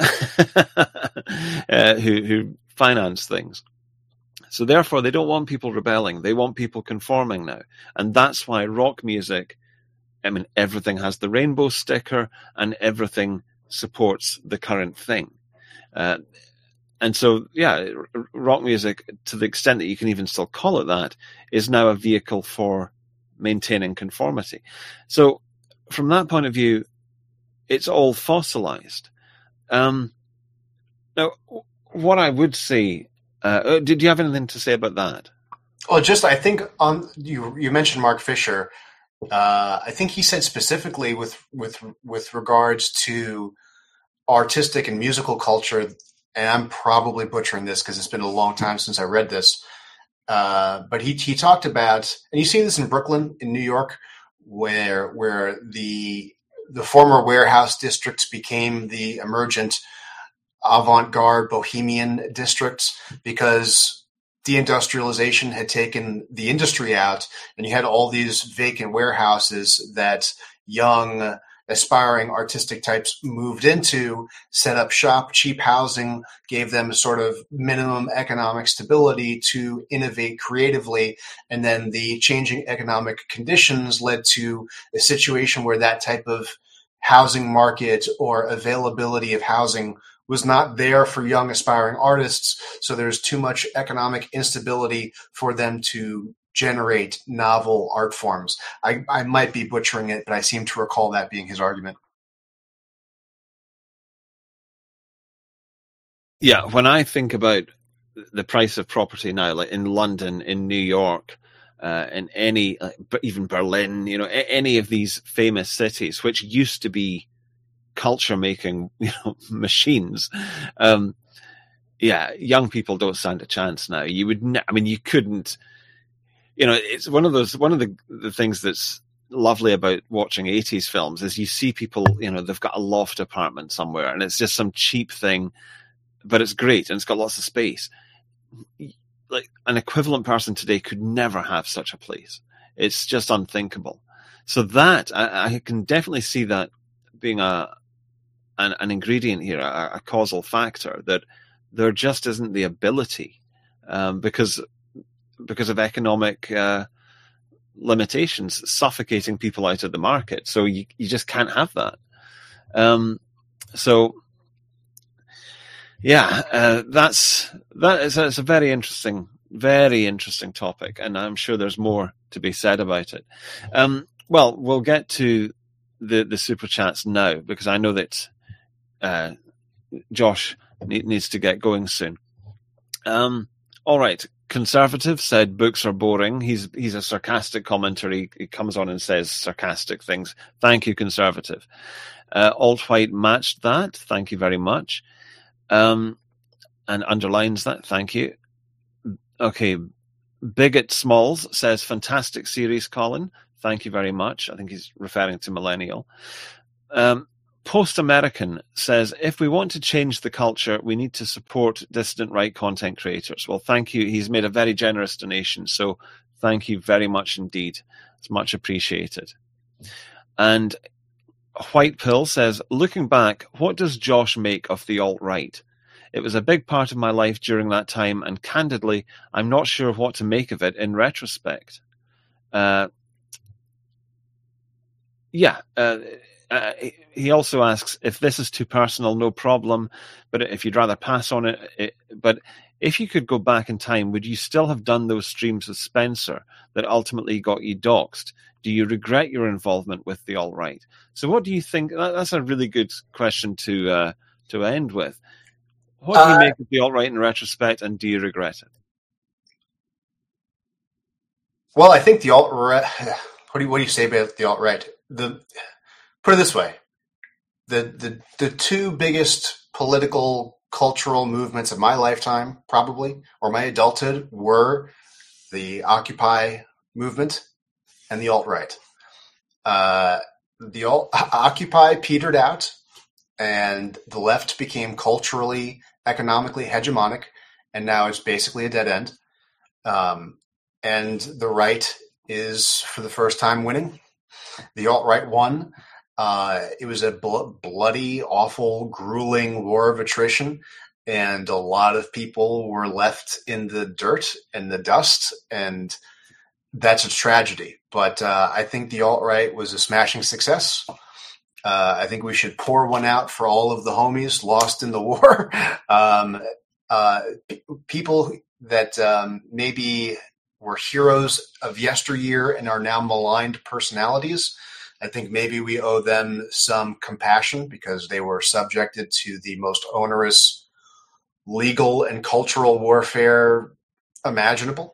[SPEAKER 2] uh, who, who finance things. So therefore, they don't want people rebelling. They want people conforming now. And that's why rock music, I mean, everything has the rainbow sticker and everything supports the current thing. Uh, and so, yeah, rock music, to the extent that you can even still call it that, is now a vehicle for maintaining conformity. So from that point of view, it's all fossilized. Um, now, what I would say, Uh, did you have anything to say about that?
[SPEAKER 3] Well, just I think on you you mentioned Mark Fisher. Uh, I think he said specifically with with with regards to artistic and musical culture, and I'm probably butchering this because it's been a long time since I read this. Uh, but he he talked about, and you see this in Brooklyn, in New York, where where the the former warehouse districts became the emergent avant-garde bohemian districts because deindustrialization had taken the industry out, and you had all these vacant warehouses that young aspiring artistic types moved into, set up shop, cheap housing, gave them a sort of minimum economic stability to innovate creatively. And then the changing economic conditions led to a situation where that type of housing market or availability of housing was not there for young aspiring artists. So there's too much economic instability for them to generate novel art forms. I, I might be butchering it, but I seem to recall that being his argument.
[SPEAKER 2] Yeah, when I think about the price of property now, like in London, in New York, uh, in any, uh, even Berlin, you know, any of these famous cities, which used to be culture-making, you know, machines. Um, yeah, young people don't stand a chance now. You would, ne- I mean, you couldn't. You know, it's one of those. One of the the things that's lovely about watching eighties films is you see people. You know, they've got a loft apartment somewhere, and it's just some cheap thing, but it's great and it's got lots of space. Like an equivalent person today could never have such a place. It's just unthinkable. So that I, I can definitely see that being a an, an ingredient here, a, a causal factor, that there just isn't the ability um, because because of economic uh, limitations suffocating people out of the market. So you you just can't have that. Um, so. Yeah, uh, that's that is it's a very interesting, very interesting topic, and I'm sure there's more to be said about it. Um, well, we'll get to the the super chats now because I know that uh, Josh need, needs to get going soon. Um, all right, Conservative said books are boring. He's he's a sarcastic commenter. He, he comes on and says sarcastic things. Thank you, Conservative. Uh, Alt-White matched that. Thank you very much. Um, and underlines that. Thank you. Okay. Bigot Smalls says, fantastic series, Colin. Thank you very much. I think he's referring to Millennial. Um, Post-American says, if we want to change the culture, we need to support dissident right content creators. Well, thank you. He's made a very generous donation. So thank you very much indeed. It's much appreciated. And White Pill says, looking back, what does Josh make of the alt-right? It was a big part of my life during that time, and candidly, I'm not sure what to make of it in retrospect. Uh, yeah, uh, uh, he also asks, if this is too personal, no problem, but if you'd rather pass on it, it, but if you could go back in time, would you still have done those streams with Spencer that ultimately got you doxxed? Do you regret your involvement with the alt-right? So what do you think? That's a really good question to uh, to end with. What do you uh, make of the alt-right in retrospect, and do you regret it?
[SPEAKER 3] Well, I think the alt-right, what do you, what do you say about the alt-right? The, put it this way, the, the, the two biggest political, cultural movements of my lifetime, probably, or my adulthood, were the Occupy movement and the alt-right. Uh, the alt- Occupy petered out, and the left became culturally, economically hegemonic, and now it's basically a dead end. Um, and the right is, for the first time, winning. The alt-right won. Uh, it was a bl- bloody, awful, grueling war of attrition, and a lot of people were left in the dirt and the dust, and that's a tragedy. But uh, I think the alt-right was a smashing success. Uh, I think we should pour one out for all of the homies lost in the war. um, uh, p- people that um, maybe were heroes of yesteryear and are now maligned personalities. I think maybe we owe them some compassion because they were subjected to the most onerous legal and cultural warfare imaginable.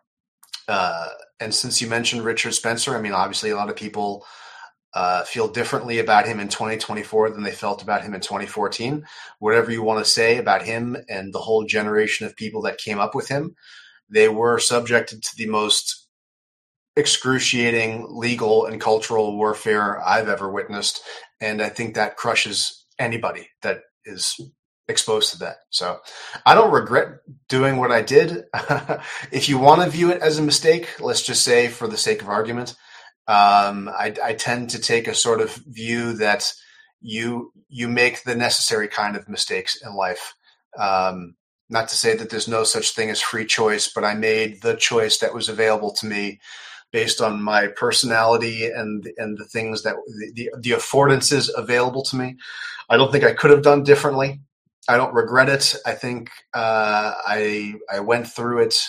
[SPEAKER 3] Uh, and since you mentioned Richard Spencer, I mean, obviously a lot of people uh, feel differently about him in twenty twenty-four than they felt about him in twenty fourteen. Whatever you want to say about him and the whole generation of people that came up with him, they were subjected to the most excruciating legal and cultural warfare I've ever witnessed. And I think that crushes anybody that is exposed to that. So I don't regret doing what I did. If you want to view it as a mistake, let's just say for the sake of argument, um, I, I tend to take a sort of view that you you make the necessary kind of mistakes in life. Um, not to say that there's no such thing as free choice, but I made the choice that was available to me based on my personality and and the things that the, the affordances available to me. I don't think I could have done differently. I don't regret it. I think uh, I I went through it,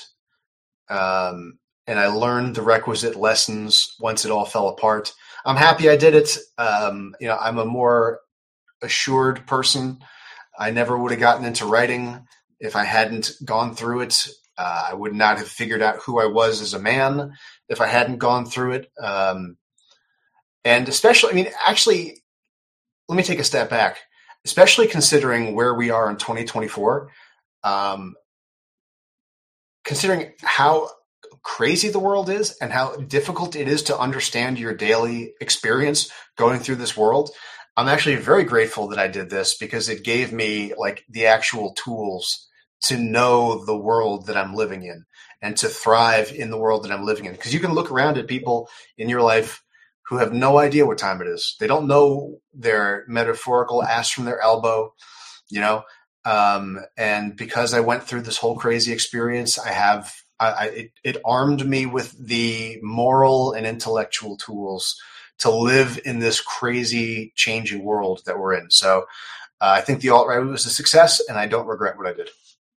[SPEAKER 3] um, and I learned the requisite lessons once it all fell apart. I'm happy I did it. Um, you know, I'm a more assured person. I never would have gotten into writing if I hadn't gone through it. Uh, I would not have figured out who I was as a man if I hadn't gone through it. Um, and especially, I mean, actually, let me take a step back. Especially considering where we are in twenty twenty-four, um, considering how crazy the world is and how difficult it is to understand your daily experience going through this world, I'm actually very grateful that I did this because it gave me like the actual tools to know the world that I'm living in and to thrive in the world that I'm living in. Because you can look around at people in your life who have no idea what time it is. They don't know their metaphorical ass from their elbow, you know? Um, and because I went through this whole crazy experience, I have, I, I it, it armed me with the moral and intellectual tools to live in this crazy changing world that we're in. So uh, I think the alt-right was a success, and I don't regret what I did.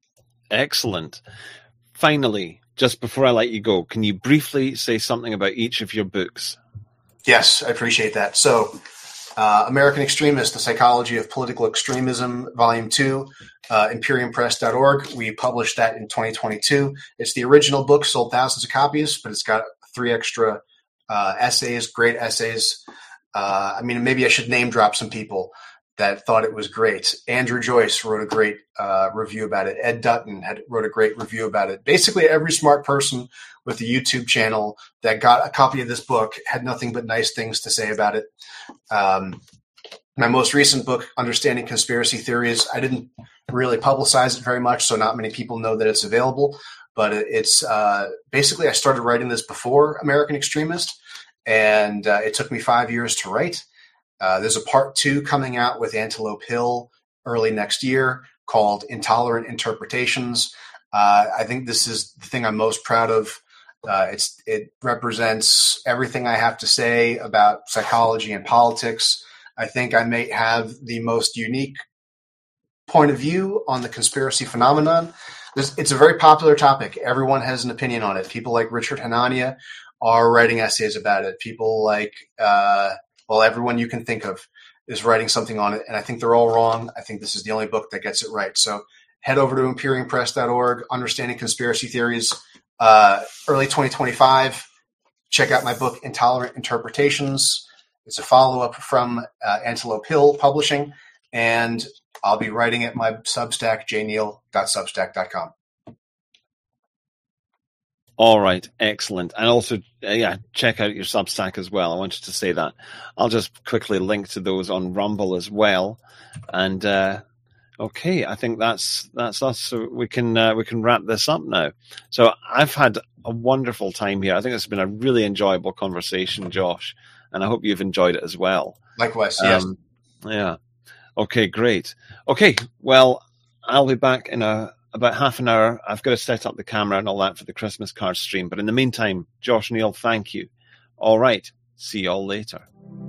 [SPEAKER 2] Excellent. Finally, just before I let you go, can you briefly say something about each of your books?
[SPEAKER 3] Yes, I appreciate that. So uh, American Extremist, The Psychology of Political Extremism, Volume two, uh, imperium press dot org. We published that in twenty twenty-two. It's the original book, sold thousands of copies, but it's got three extra Uh, essays, great essays. Uh, I mean, maybe I should name drop some people that thought it was great. Andrew Joyce wrote a great uh, review about it. Ed Dutton had wrote a great review about it. Basically, every smart person with a YouTube channel that got a copy of this book had nothing but nice things to say about it. Um, my most recent book, Understanding Conspiracy Theories, I didn't really publicize it very much, so not many people know that it's available. But it's uh, basically, I started writing this before American Extremist, and uh, it took me five years to write. Uh, there's a part two coming out with Antelope Hill early next year called Intolerant Interpretations. Uh, I think this is the thing I'm most proud of. Uh, it's it represents everything I have to say about psychology and politics. I think I may have the most unique point of view on the conspiracy phenomenon. There's, it's a very popular topic. Everyone has an opinion on it. People like Richard Hanania are writing essays about it. People like, uh, well, everyone you can think of is writing something on it. And I think they're all wrong. I think this is the only book that gets it right. So head over to imperium press dot org, Understanding Conspiracy Theories, uh, early twenty twenty-five. Check out my book, Intolerant Interpretations. It's a follow-up from uh, Antelope Hill Publishing. And I'll be writing at my Substack, j neal dot substack dot com.
[SPEAKER 2] All right, excellent. And also, uh, yeah, check out your Substack as well. I wanted to say that. I'll just quickly link to those on Rumble as well. And uh, okay, I think that's that's us. So we can uh, we can wrap this up now. So I've had a wonderful time here. I think it's been a really enjoyable conversation, Josh, and I hope you've enjoyed it as well.
[SPEAKER 3] Likewise, yes.
[SPEAKER 2] Um, yeah. Okay, great. Okay, well, I'll be back in a, about half an hour. I've got to set up the camera and all that for the Christmas card stream. But in the meantime, Josh Neal, thank you. All right, see you all later.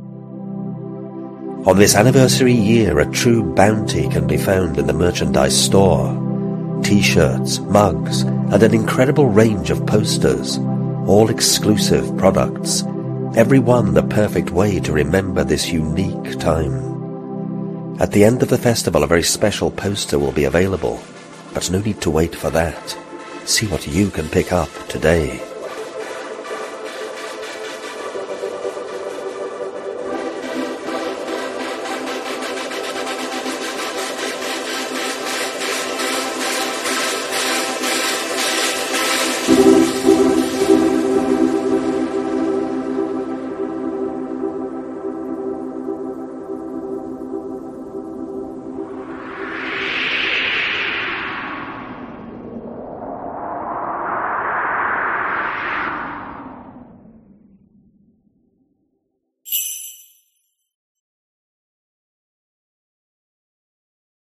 [SPEAKER 1] On this anniversary year, a true bounty can be found in the merchandise store. T-shirts, mugs, and an incredible range of posters. All exclusive products. Every one the perfect way to remember this unique time. At the end of the festival, a very special poster will be available, but no need to wait for that. See what you can pick up today.